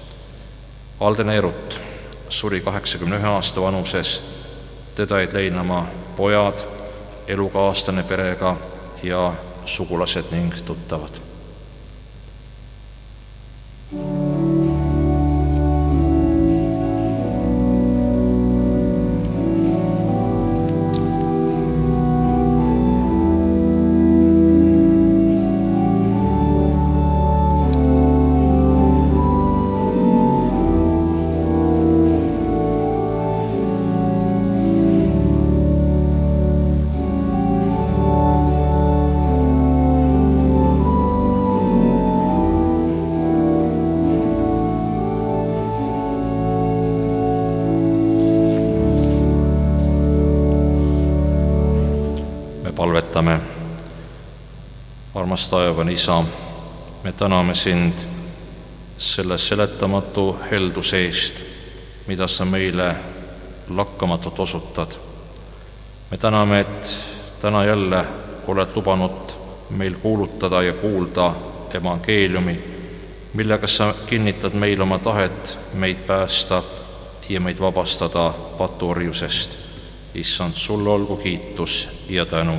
Alden Eerut suri kaheksakümne ühe aasta vanuses, teda jäid leinama pojad, elukaaslane perega ja sugulased ning tuttavad. palvetame. Armas taevane Isa, me täname sind selle seletamatu helduse eest, mida sa meile lakkamatult osutad. Me täname, et täna jälle oled lubanud meil kuulutada ja kuulda evangeeliumi, millega sa kinnitad meil oma tahet meid päästa ja meid vabastada patuorjusest. Issand, sulle olgu kiitus ja tänu.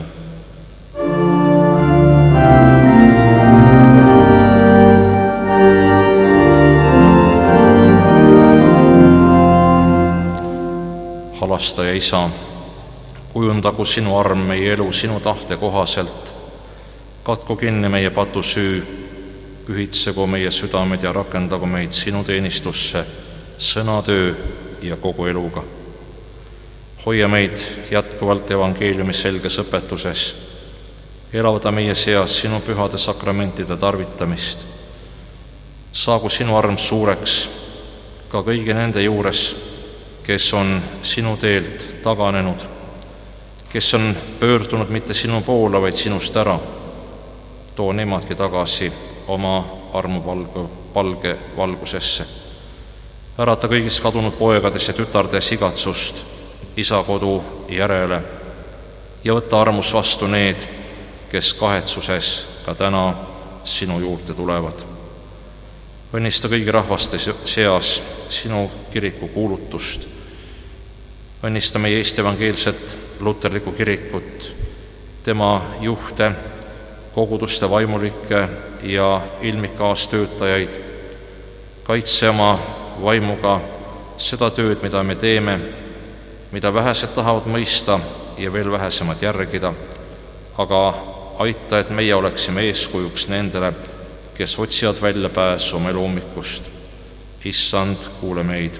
Halastaja Isa, kujundagu sinu arm meie elu sinu tahte kohaselt, katku kinni meie patusüü, pühitsegu meie südamed ja rakendagu meid sinu teenistusse sõna, töö ja kogu eluga. Hoia meid jätkuvalt evangeeliumi selges õpetuses, elavda meie seas sinu pühade sakramentide tarvitamist. Saagu sinu arm suureks ka kõigi nende juures, kes on sinu teelt taganenud, kes on pöördunud mitte sinu poole, vaid sinust ära. Too nemadki tagasi oma armupalge palge valgusesse. Ärata kõigis kadunud poegades ja tütardes igatsust isa kodu järele ja võtta armus vastu need, kes kahetsuses ka täna sinu juurde tulevad. Õnnista kõigi rahvaste seas sinu kiriku kuulutust. Õnnista meie Eesti evangeelset luterlikku kirikut, tema juhte, koguduste vaimulikke ja ilmikaastöötajaid. Kaitse oma vaimuga seda tööd, mida me teeme, mida vähesed tahavad mõista ja veel vähesemad järgida, aga aita, et meie oleksime eeskujuks nendele, kes otsivad välja pääsu oma elu ummikust. Issand, kuule meid.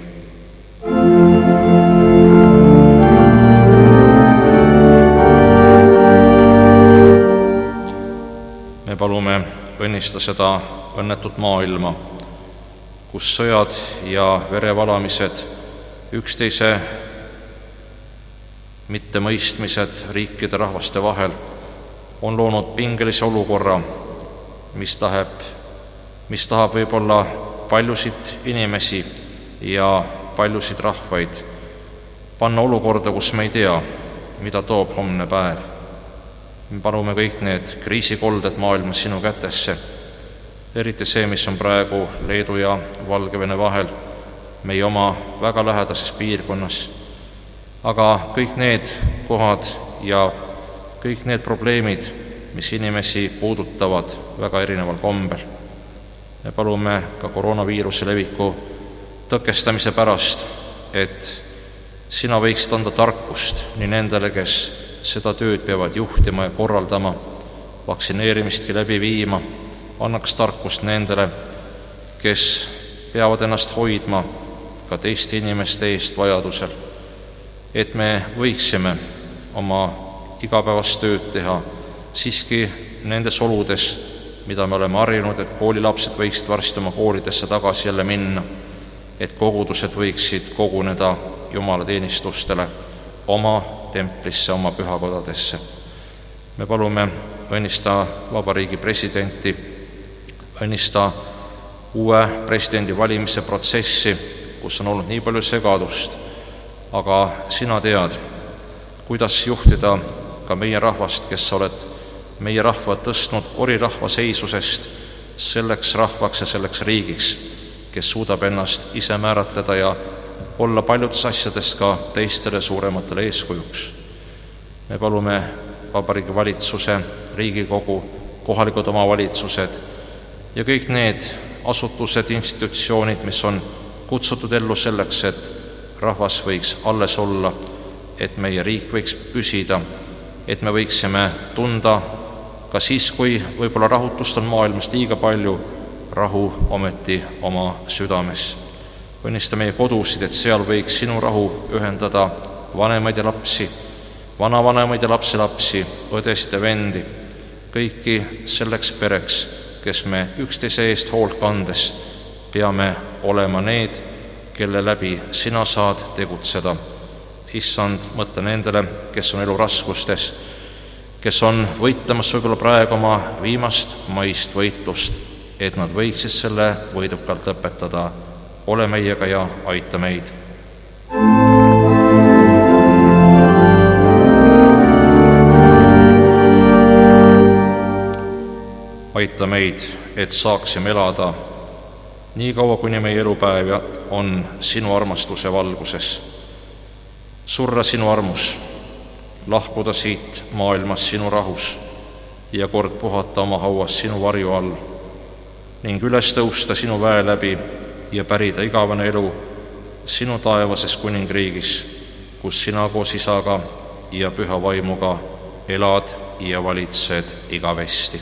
Me palume õnnista seda õnnetut maailma, kus sõjad ja verevalamised, üksteise mittemõistmised riikide rahvaste vahel on loonud pingelise olukorra, mis tahab, mis tahab võib-olla paljusid inimesi ja paljusid rahvaid panna olukorda, kus me ei tea, mida toob homne päev. Me palume kõik need kriisikolded maailmas sinu kätesse, eriti see, mis on praegu Leedu ja Valgevene vahel, meie oma väga lähedases piirkonnas, aga kõik need kohad ja kõik need probleemid, mis inimesi puudutavad väga erineval kombel. Me palume ka koroonaviiruse leviku tõkestamise pärast, et sina võiksid anda tarkust nii nendele, kes seda tööd peavad juhtima ja korraldama, vaktsineerimistki läbi viima, annaks tarkust nendele, kes peavad ennast hoidma ka teiste inimeste eest vajadusel, et me võiksime oma igapäevast tööd teha siiski nendes oludes, mida me oleme harjunud, et koolilapsed võiksid varsti oma koolidesse tagasi jälle minna, et kogudused võiksid koguneda jumalateenistustele oma templisse, oma pühakodadesse. Me palume õnnista vabariigi presidenti, õnnista uue presidendi valimise protsessi, kus on olnud nii palju segadust, aga sina tead, kuidas juhtida ka meie rahvast, kes oled meie rahva tõstnud orirahva seisusest selleks rahvaks ja selleks riigiks, kes suudab ennast ise määratleda ja olla paljudes asjades ka teistele suurematele eeskujuks. Me palume vabariigi valitsuse, Riigikogu, kohalikud omavalitsused ja kõik need asutused, institutsioonid, mis on kutsutud ellu selleks, et rahvas võiks alles olla, et meie riik võiks püsida, et me võiksime tunda ka siis, kui võib-olla rahutust on maailmas liiga palju, rahu ometi oma südames. Õnnista meie kodusid, et seal võiks sinu rahu ühendada vanemaid ja lapsi, vanavanemaid ja lapselapsi, õdesid ja vendi, kõiki selleks pereks, kes me üksteise eest hoolt kandes peame olema need, kelle läbi sina saad tegutseda. Issand, mõtle nendele, kes on elu raskustes, kes on võitlemas võib-olla praegu oma viimast maist võitlust, et nad võiksid selle võidukalt lõpetada. Ole meiega ja aita meid. Aita meid, et saaksime elada nii kaua, kuni meie elupäev on sinu armastuse valguses. Surra sinu armus, lahkuda siit maailmas sinu rahus ja kord puhata oma hauas sinu varju all ning üles tõusta sinu väe läbi ja pärida igavene elu sinu taevases kuningriigis, kus sina koos isaga ja püha vaimuga elad ja valitsed igavesti.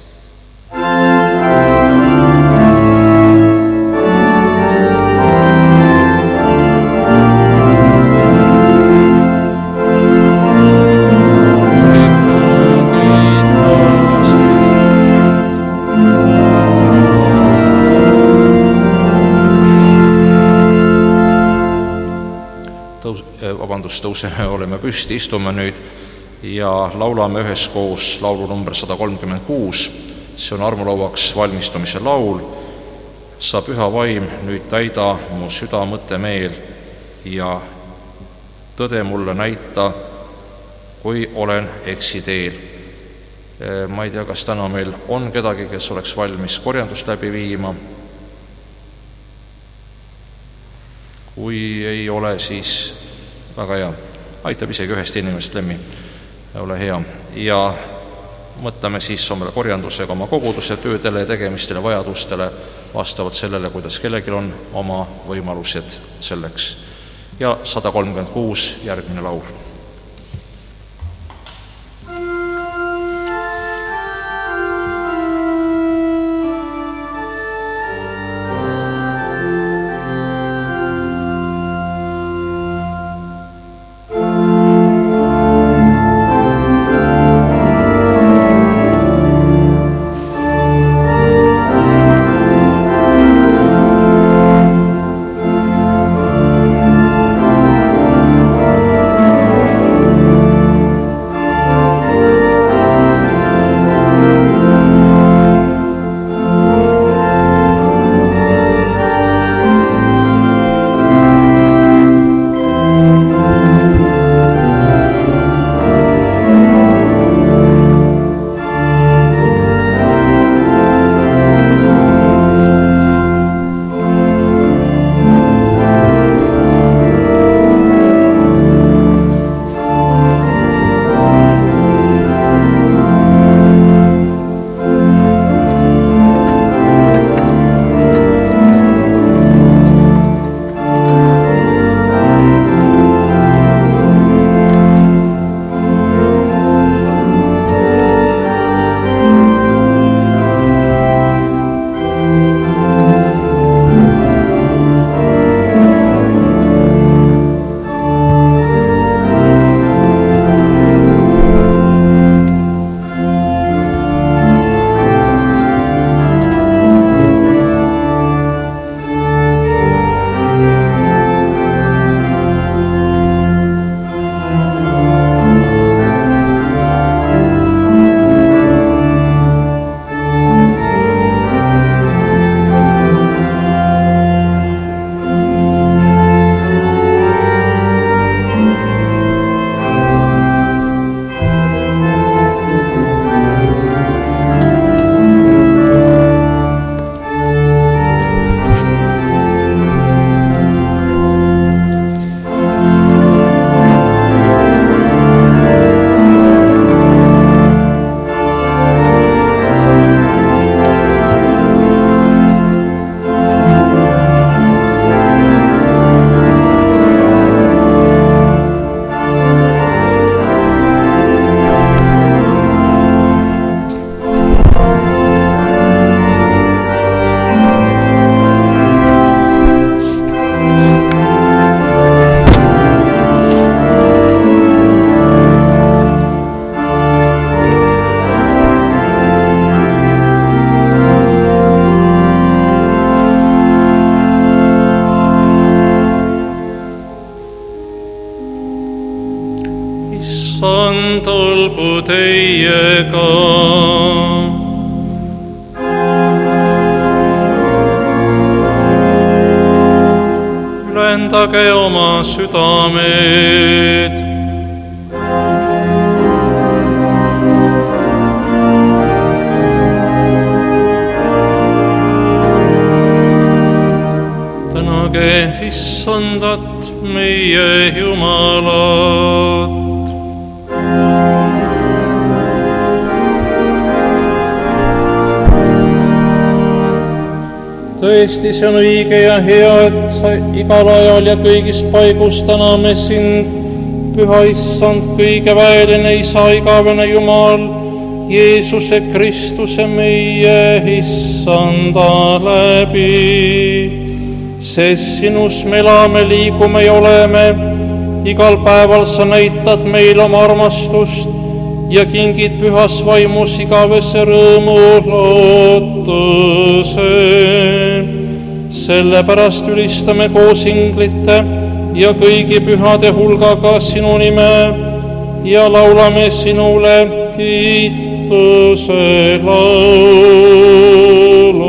Vabandust, tõuseme, oleme püsti, istume nüüd ja laulame üheskoos laulu number sada kolmkümmend kuus. See on armulauaks valmistumise laul. Sa püha vaim, nüüd täida mu süda, mõte, meel ja tõde mulle näita, kui olen eksiteel. Ma ei tea, kas täna meil on kedagi, kes oleks valmis korjandust läbi viima. Kui ei ole, siis väga hea. Aitab isegi ühest inimest, Lemmi. Ole hea. Ja mõtleme siis oma korjandusega oma koguduse töödele ja tegemistele, vajadustele vastavalt sellele, kuidas kellelgi on oma võimalused selleks. Ja sada kolmkümmend kuus järgmine laul. Thank you. olgu teiega. Ülendage oma südamed. Tänage Issandat, meie Jumalat. Tõesti, see on õige ja hea, et sa igal ajal ja kõigis paigus täname sind, Püha Issand, kõige väeline Isa, igavene Jumal, Jeesuse Kristuse meie Issanda läbi. Sest sinus me elame, liigume ja oleme, igal päeval sa näitad meil oma armastust ja kingid pühas vaimus igavese rõõmu lootuse. Sellepärast ülistame koos inglite ja kõigi pühade hulgaga sinu nime ja laulame sinule kiituse laulu.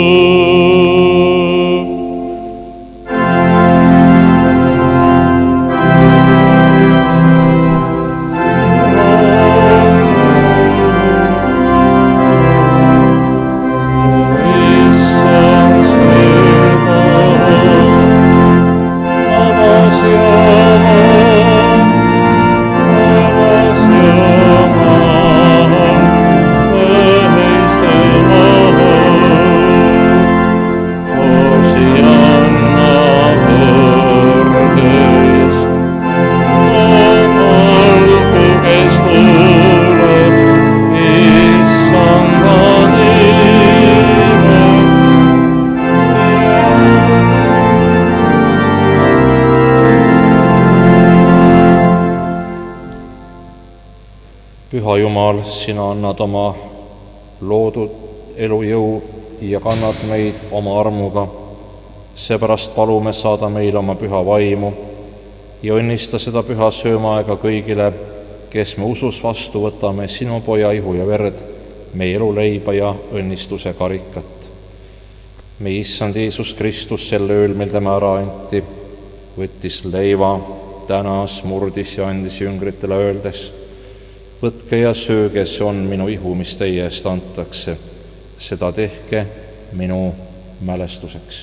Püha Jumal, sina annad oma loodud elujõu ja kannad meid oma armuga. Seepärast palume saada meile oma püha vaimu ja õnnista seda püha söömaaega kõigile, kes me usus vastu võtame sinu poja ihu ja verd, meie eluleiba ja õnnistuse karikat. Meie Issand Jeesus Kristus sel ööl, mil tema ära anti, võttis leiva, tänas, murdis ja andis jüngritele öeldes: võtke ja sööge, see on minu ihu, mis teie eest antakse. Seda tehke minu mälestuseks.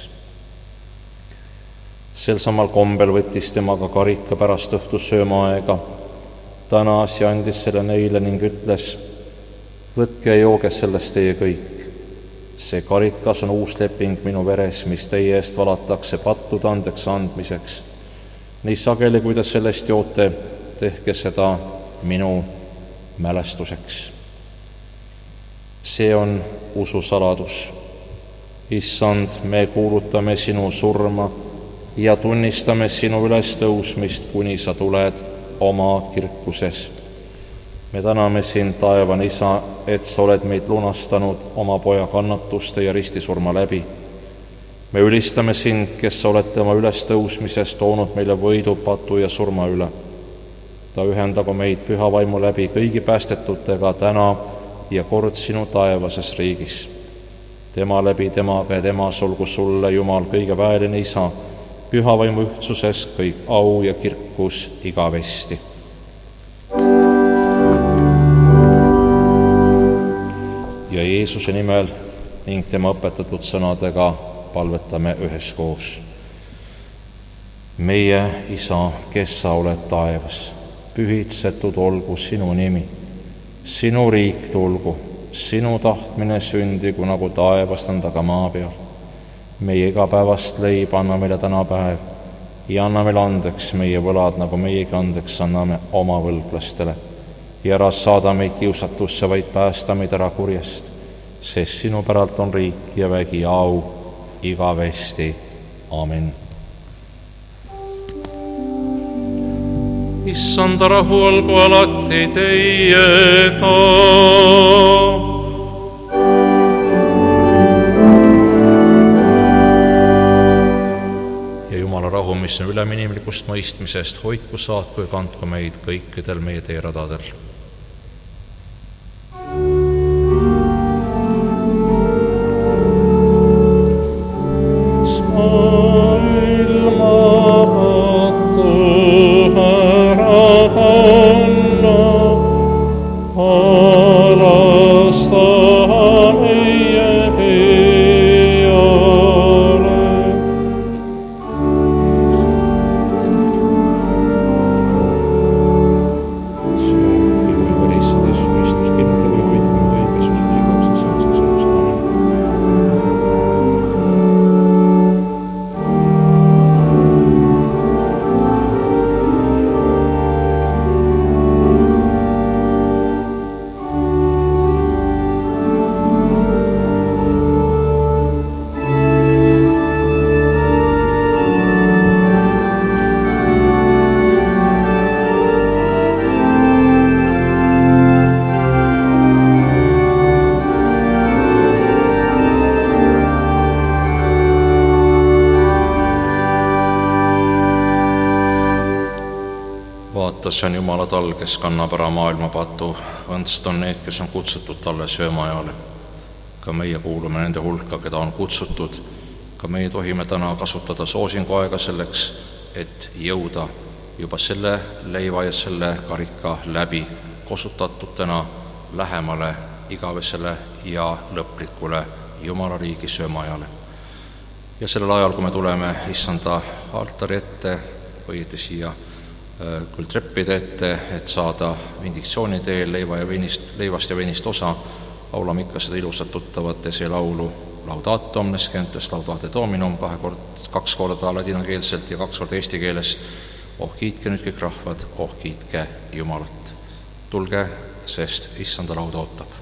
Sel samal kombel võttis temaga karika pärast õhtussöömaaega, tänas ja andis selle neile ning ütles: võtke ja jooge sellest teie kõik. See karikas on uus leping minu veres, mis teie eest valatakse pattude andeks andmiseks. Nii sageli, kui te sellest joote, tehke seda minu mälestuseks. See on ususaladus. Issand, me kuulutame sinu surma ja tunnistame sinu ülestõusmist, kuni sa tuled oma kirkuses. Me täname sind, taevane Isa, et sa oled meid lunastanud oma poja kannatuste ja ristisurma läbi. Me ülistame sind, kes sa oled tema ülestõusmises toonud meile võidu patu ja surma üle. Ta ühendagu meid püha vaimu läbi kõigi päästetutega täna ja kord sinu taevases riigis. Tema läbi, temaga ja temas olgu sulle, Jumal, kõige väeline Isa, püha vaimu ühtsuses kõik au ja kirkus igavesti. Ja Jeesuse nimel ning tema õpetatud sõnadega palvetame üheskoos. Meie Isa, kes sa oled taevas, pühitsetud olgu sinu nimi, sinu riik tulgu, sinu tahtmine sündigu nagu taevast on ta ka maa peal. Meie igapäevast leib anna meile täna päev ja anna meile andeks meie võlad, nagu meiegi andeks anname oma võlglastele. Ja ära saada meid kiusatusse, vaid päästa meid ära kurjast, sest sinu päralt on riik ja vägi ja au igavesti. Amen. Issanda rahu olgu alati teiega. Ja Jumala rahu, mis on ülem inimlikust mõistmisest, hoidku, saatku ja kandku meid kõikidel meie teeradadel. vaata, see on Jumala tal, kes kannab ära maailma patu. Õndsad on need, kes on kutsutud talle söömajale. Ka meie kuulume nende hulka, keda on kutsutud. Ka meie tohime täna kasutada soosingu aega selleks, et jõuda juba selle leiva ja selle karika läbi kosutatutena lähemale igavesele ja lõplikule Jumala riigi söömajale. Ja sellel ajal, kui me tuleme issanda altari ette, õieti siia küll treppide ette, et saada vindiktsiooni teel leiva ja veinist, leivast ja veinist osa, laulame ikka seda ilusat tuttavat esilaulu Laudato omnes gentes, Laudate Dominum, kahe kord, kaks korda ladinakeelselt ja kaks korda eesti keeles. Oh kiitke nüüd kõik rahvad, oh kiitke Jumalat. Tulge, sest issanda laud ootab.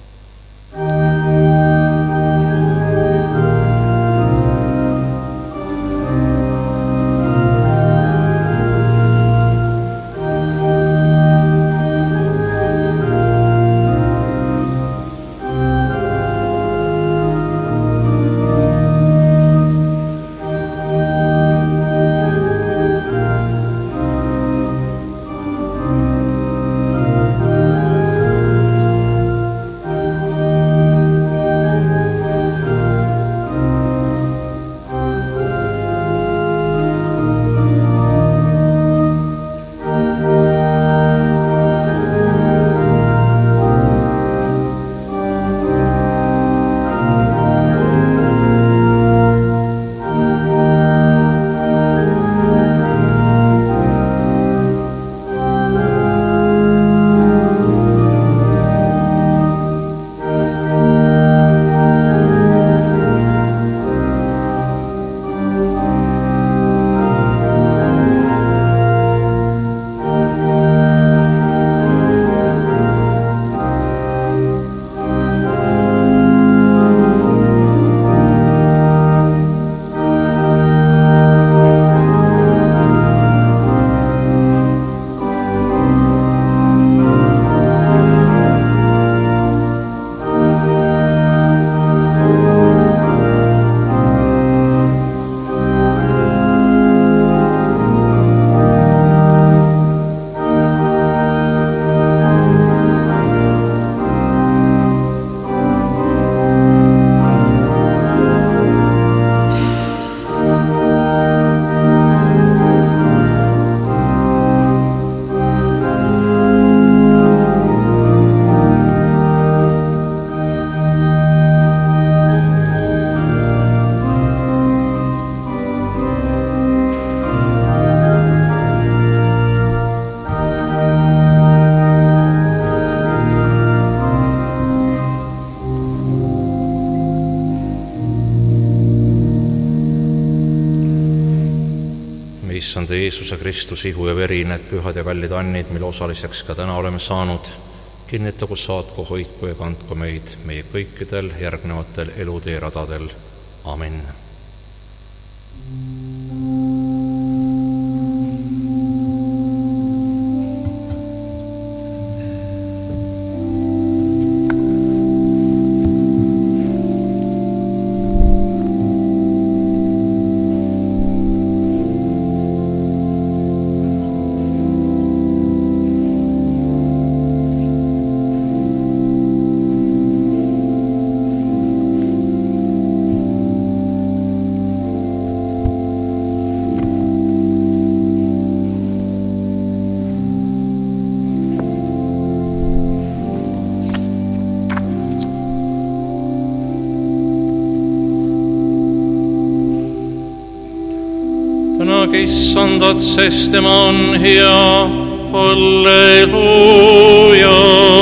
issanda Jeesuse Kristus, ihu ja veri, need pühad ja kallid annid, mille osaliseks ka täna oleme saanud, kinnitagu, saatku, hoidku ja kandku meid meie kõikidel järgnevatel elutee radadel. Amen. Tänage issandat, sest tema on hea. Halleluuja.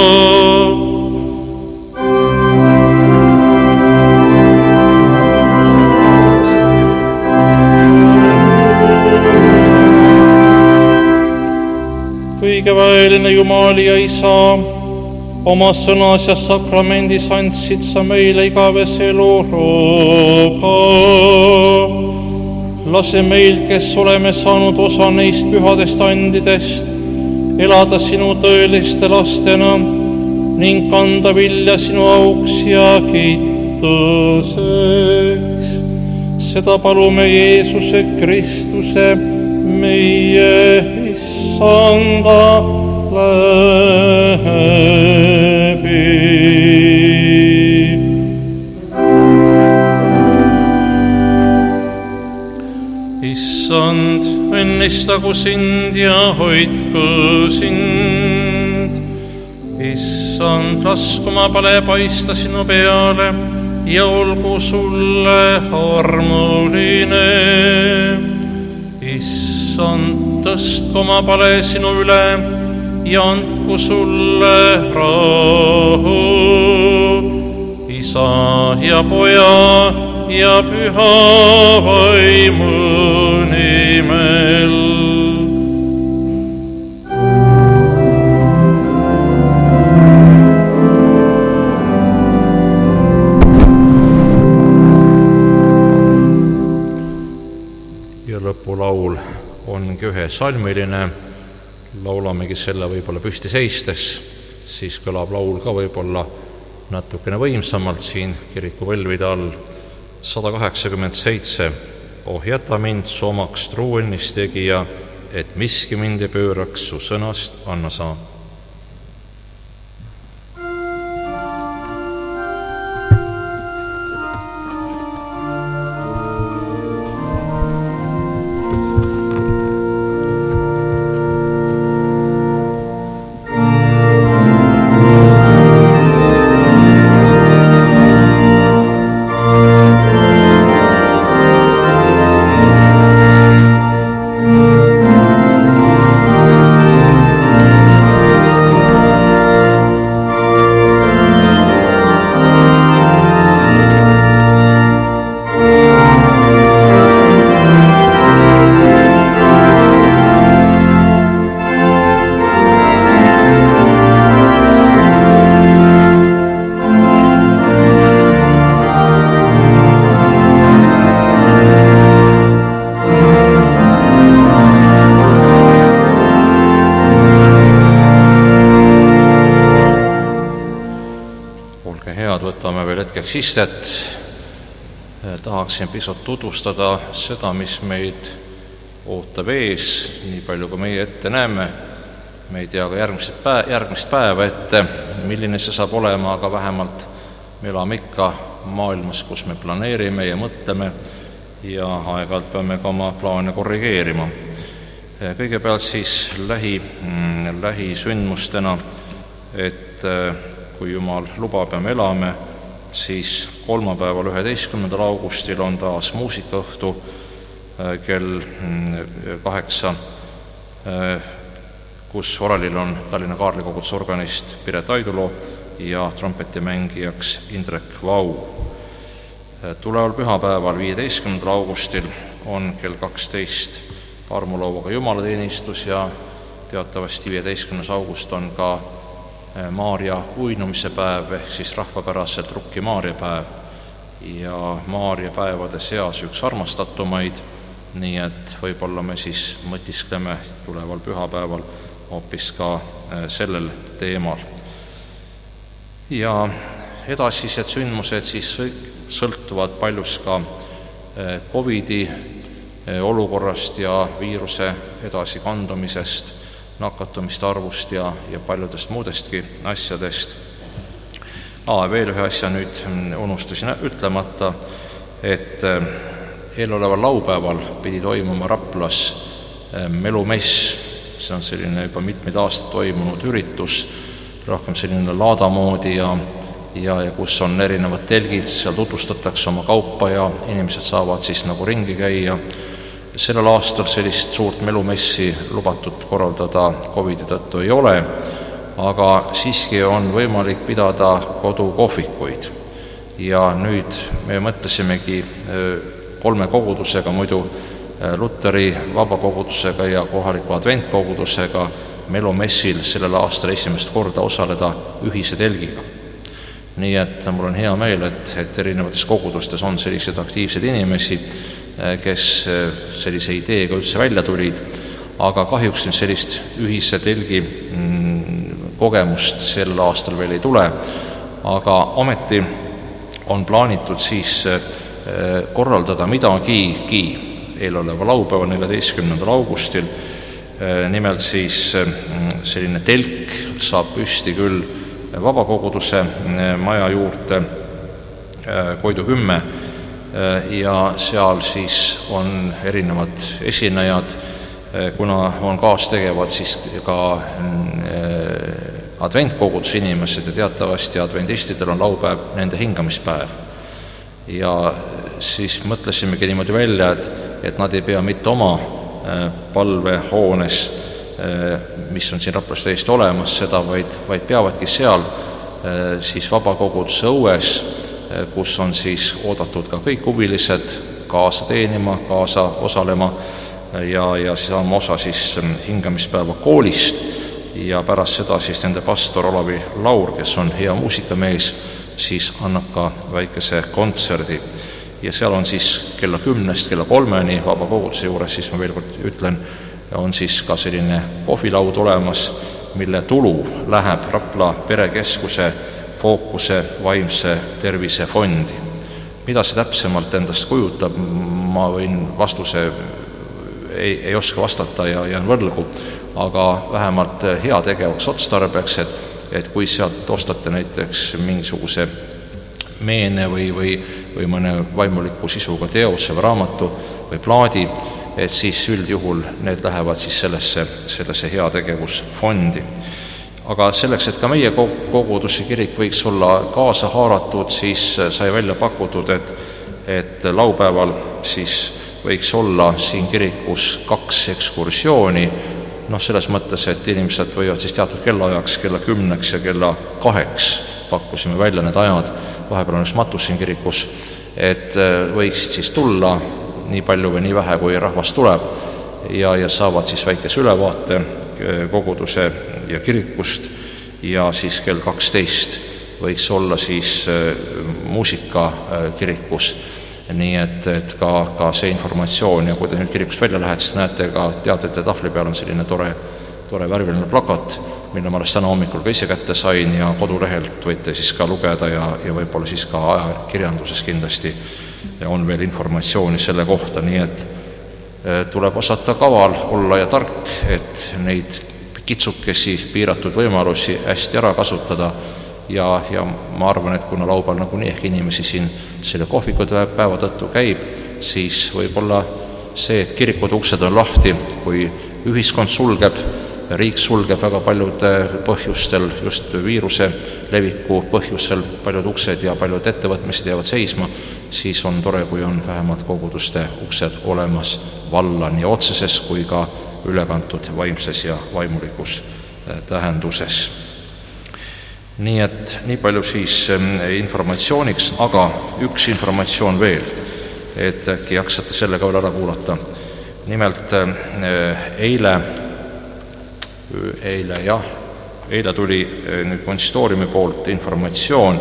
Kõigeväeline Jumal ja Isa, oma sõnas ja sakramendis andsid sa meile igavese elu rooga. Lase meil, kes oleme saanud osa neist pühadest andidest, elada sinu tõeliste lastena ning kanda vilja sinu auks ja kiituseks. Seda palume Jeesuse Kristuse, meie Issand. issanda läbi. Issand, õnnistagu sind ja hoidku sind. Issand, lasku oma pale paista sinu peale ja olgu sulle armuline. Issand, tõstku oma pale sinu üle ja andku sulle rahu. Isa ja Poja ja Püha Vaimu nimel. Ja lõpulaul ongi ühesalmiline. Laulamegi selle võib-olla püsti seistes, siis kõlab laul ka võib-olla natukene võimsamalt siin kirikuvõlvide all. sada kaheksakümmend seitse. Oh, jäta mind su omaks truu õnnistegija, et miski mind ei pööraks su sõnast anna saa. Võtame veel hetkeks istet. Tahaksin pisut tutvustada seda, mis meid ootab ees, nii palju kui meie ette näeme. Me ei tea ka järgmist päeva, järgmist päeva ette, milline see saab olema, aga vähemalt me elame ikka maailmas, kus me planeerime ja mõtleme ja aeg-ajalt peame ka oma plaane korrigeerima. Kõigepealt siis lähi, lähisündmustena, et kui Jumal lubab ja me elame, siis kolmapäeval üheteistkümnendal augustil on taas muusikaõhtu kell kaheksa, kus oralil on Tallinna Kaarlikoguduse organist Piret Aiduloo ja trompetimängijaks Indrek Vau. Tuleval pühapäeval viieteistkümnendal augustil on kell kaksteist armulauaga jumalateenistus ja teatavasti viieteistkümnes august on ka Maarja uinumise päev ehk siis rahvapäraselt Rukki Maarja päev ja Maarja päevade seas üks armastatumaid, nii et võib-olla me siis mõtiskleme tuleval pühapäeval hoopis ka sellel teemal. Ja edasised sündmused siis sõltuvad paljus ka Covidi olukorrast ja viiruse edasikandumisest, nakatumiste arvust ja, ja paljudest muudestki asjadest. Aa, veel ühe asja nüüd unustasin ütlemata, et eeloleval laupäeval pidi toimuma Raplas melumess. See on selline juba mitmeid aastaid toimunud üritus, rohkem selline laadamoodi ja, ja, ja kus on erinevad telgid, seal tutvustatakse oma kaupa ja inimesed saavad siis nagu ringi käia. Sellel aastal sellist suurt melumessi lubatud korraldada Covidi tõttu ei ole, aga siiski on võimalik pidada kodukohvikuid. Ja nüüd me mõtlesimegi kolme kogudusega, muidu Luteri vabakogudusega ja kohaliku adventkogudusega melumessil sellel aastal esimest korda osaleda ühise telgiga. Nii et mul on hea meel, et, et erinevates kogudustes on sellised aktiivsed inimesi, kes sellise ideega üldse välja tulid, aga kahjuks sellist ühise telgi kogemust sellel aastal veel ei tule, aga ometi on plaanitud siis korraldada midagigi eeloleva laupäeva neljateistkümnendal augustil. Nimelt siis selline telk saab püsti küll vabakoguduse maja juurde Koidu kümme ja seal siis on erinevad esinejad, kuna on kaastegevad siis ka adventkoguduse inimesed ja teatavasti adventistidel on laupäev nende hingamispäev. Ja siis mõtlesimegi niimoodi välja, et, et nad ei pea mitte oma palvehoones, mis on siin Raplas täiesti olemas, seda, vaid, vaid peavadki seal siis vabakoguduse õues, kus on siis oodatud ka kõik huvilised kaasa teenima, kaasa osalema ja, ja siis saama osa siis hingamispäeva koolist ja pärast seda siis nende pastor Olavi Laur, kes on hea muusikamees, siis annab ka väikese kontserdi. Ja seal on siis kella kümnest kella kolmeni vabakoguduse juures, siis ma veel kord ütlen, on siis ka selline kohvilaud olemas, mille tulu läheb Rapla perekeskuse Fookuse vaimse tervise fondi. Mida see täpsemalt endast kujutab, ma võin vastuse ei, ei oska vastata ja jään võlgu, aga vähemalt hea tegevaks otstarbeks, et, et kui sealt ostate näiteks mingisuguse meene või, või, või mõne vaimuliku sisuga teose või raamatu või plaadi, et siis üldjuhul need lähevad siis sellesse, sellesse heategevusfondi. Aga selleks, et ka meie koguduse kirik võiks olla kaasa haaratud, siis sai välja pakutud, et, et laupäeval siis võiks olla siin kirikus kaks ekskursiooni, noh selles mõttes, et inimesed võivad siis teatud kellaajaks kella kümneks ja kella kaheks pakkusime välja need ajad, vahepeal on just matus siin kirikus, et võiksid siis tulla nii palju või nii vähe, kui rahvas tuleb ja, ja saavad siis väikese ülevaate koguduse ja kirikust ja siis kell kaksteist võiks olla siis muusika kirikus. Nii et, et ka, ka see informatsioon ja kui te nüüd kirikust välja lähed, siis näete ka teatrite tahvli peal on selline tore, tore värviline plakat, mille ma alles täna hommikul ka ise kätte sain ja kodulehelt võite siis ka lugeda ja, ja võib-olla siis ka ajakirjanduses kindlasti on veel informatsiooni selle kohta, nii et tuleb osata kaval olla ja tark, et neid kitsukesi piiratud võimalusi hästi ära kasutada ja, ja ma arvan, et kuna laupäeval nagunii ehk inimesi siin selle kohvikude päeva tõttu käib, siis võib-olla see, et kirikud uksed on lahti, kui ühiskond sulgeb, riik sulgeb väga paljudel põhjustel, just viiruse leviku põhjusel paljud uksed ja paljud ettevõtmised jäävad seisma, siis on tore, kui on vähemalt koguduste uksed olemas valla nii otseses kui ka ülekantud vaimses ja vaimulikus tähenduses. Nii et nii palju siis informatsiooniks, aga üks informatsioon veel, et äkki jaksate selle ka veel ära kuulata. Nimelt eile Eile, jah, eile tuli nüüd konsistooriumi poolt informatsioon,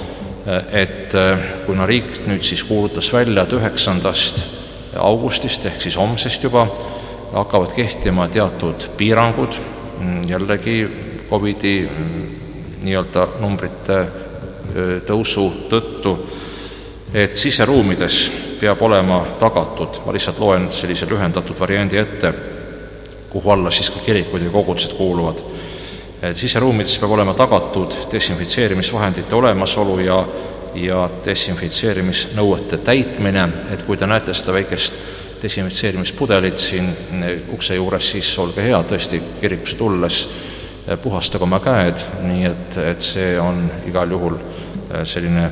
et kuna riik nüüd siis kuulutas välja, et üheksandast augustist ehk siis homsest juba hakkavad kehtima teatud piirangud, jällegi Covidi nii-öelda numbrite tõusu tõttu, et siseruumides peab olema tagatud, ma lihtsalt loen sellise lühendatud variandi ette, kuhu alla siis ka kirikud ja kogudused kuuluvad. Siseruumides peab olema tagatud desinfitseerimisvahendite olemasolu ja, ja desinfitseerimisnõuete täitmine, et kui te näete seda väikest desinfitseerimispudelit siin ukse juures, siis olge hea tõesti kirikusse tulles, puhastage oma käed, nii et, et see on igal juhul selline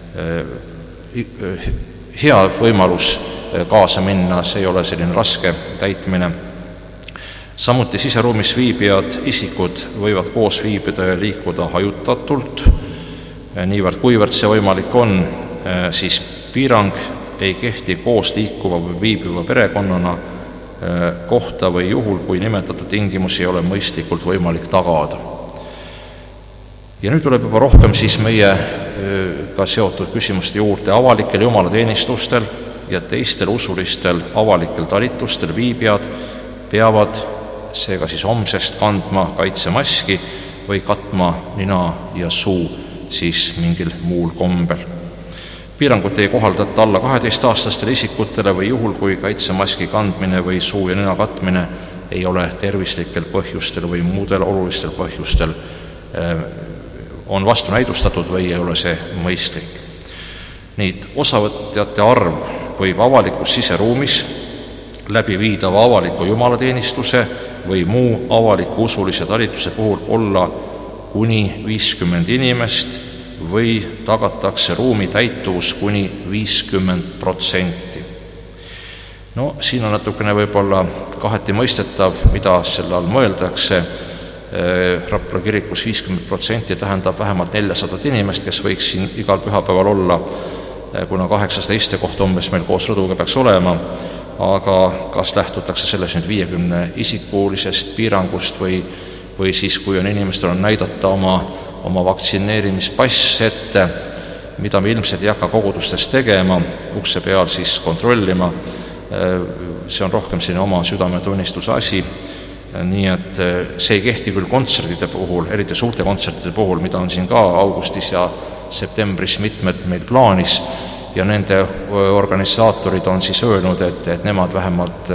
hea võimalus kaasa minna, see ei ole selline raske täitmine. Samuti siseruumis viibijad isikud võivad koos viibida ja liikuda hajutatult, niivõrd kuivõrd see võimalik on, siis piirang ei kehti koos liikuva või viibiva perekonnana kohta või juhul, kui nimetatud tingimusi ei ole mõistlikult võimalik tagada. Ja nüüd tuleb juba rohkem siis meie ka seotud küsimuste juurde. Avalikel jumalateenistustel ja teistel usulistel avalikel talitustel viibijad peavad seega siis homsest kandma kaitsemaski või katma nina ja suu siis mingil muul kombel. Piirangut ei kohaldata alla kaheteistaastastele isikutele või juhul, kui kaitsemaski kandmine või suu ja nina katmine ei ole tervislikel põhjustel või muudel olulistel põhjustel on vastunäidustatud või ei ole see mõistlik. Neid osavõtjate arv võib avalikus siseruumis läbi viidava avaliku jumalateenistuse või muu avaliku usulise talituse puhul olla kuni viiskümmend inimest või tagatakse ruumi täituvus kuni viiskümmend protsenti. No siin on natukene võib-olla kaheti mõistetav, mida selle all mõeldakse. Rapla kirikus viiskümmend protsenti tähendab vähemalt neljasadat inimest, kes võiks siin igal pühapäeval olla, kuna kaheksasada teiste kohta umbes meil koos rõduga peaks olema, aga kas lähtutakse selles nüüd viiekümne isikulisest piirangust või, või siis, kui on inimestel on näidata oma, oma vaktsineerimispass ette, mida me ilmselt ei hakka kogudustes tegema, ukse peal siis kontrollima, see on rohkem selline oma südametunnistuse asi. Nii et see ei kehti küll kontserdide puhul, eriti suurte kontserdide puhul, mida on siin ka augustis ja septembris mitmed meil plaanis, ja nende organisaatorid on siis öelnud, et, et nemad vähemalt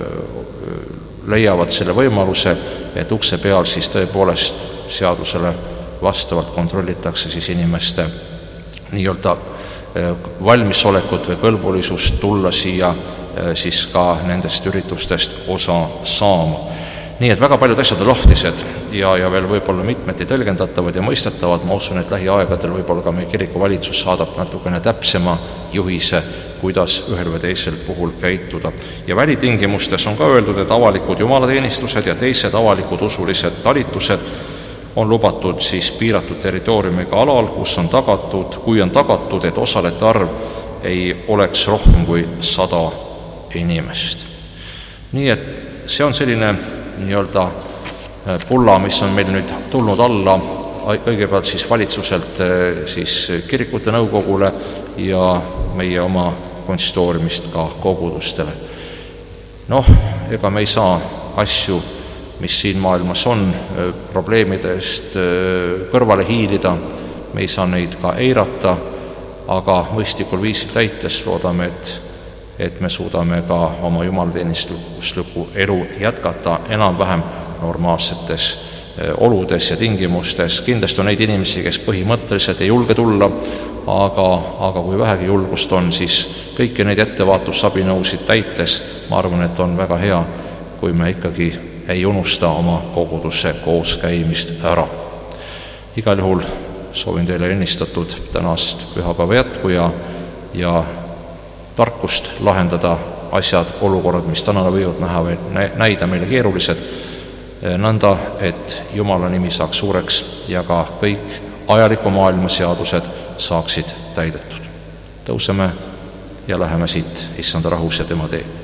leiavad selle võimaluse, et ukse peal siis tõepoolest seadusele vastavalt kontrollitakse siis inimeste nii-öelda valmisolekut või kõlbulisust tulla siia siis ka nendest üritustest osa saama. Nii et väga paljud asjad on lahtised ja, ja veel võib-olla mitmeti tõlgendatavad ja mõistetavad. Ma usun, et lähiaegadel võib-olla ka meie kiriku valitsus saadab natukene täpsema juhise, kuidas ühel või teisel puhul käituda. Ja välitingimustes on ka öeldud, et avalikud jumalateenistused ja teised avalikud usulised talitused on lubatud siis piiratud territooriumiga alal, kus on tagatud, kui on tagatud, et osalejate arv ei oleks rohkem kui sada inimest. Nii et see on selline nii-öelda pulla, mis on meil nüüd tulnud alla kõigepealt siis valitsuselt siis kirikute nõukogule ja meie oma konsistooriumist ka kogudustele. Noh, ega me ei saa asju, mis siin maailmas on, probleemidest kõrvale hiilida, me ei saa neid ka eirata, aga mõistlikul viisil täites loodame, et et me suudame ka oma jumalateenistusliku elu jätkata enam-vähem normaalsetes oludes ja tingimustes. Kindlasti on neid inimesi, kes põhimõtteliselt ei julge tulla, aga, aga kui vähegi julgust on, siis kõiki neid ettevaatusabinõusid täites, ma arvan, et on väga hea, kui me ikkagi ei unusta oma kogudusse kooskäimist ära. Igal juhul soovin teile õnnistatud tänast pühapäeva jätku ja, ja tarkust lahendada asjad, olukorrad, mis tänane võivad näha või näida meile keerulised, nõnda, et Jumala nimi saaks suureks ja ka kõik ajaliku maailma seadused saaksid täidetud. Tõuseme ja läheme siit issanda rahus ja tema tee.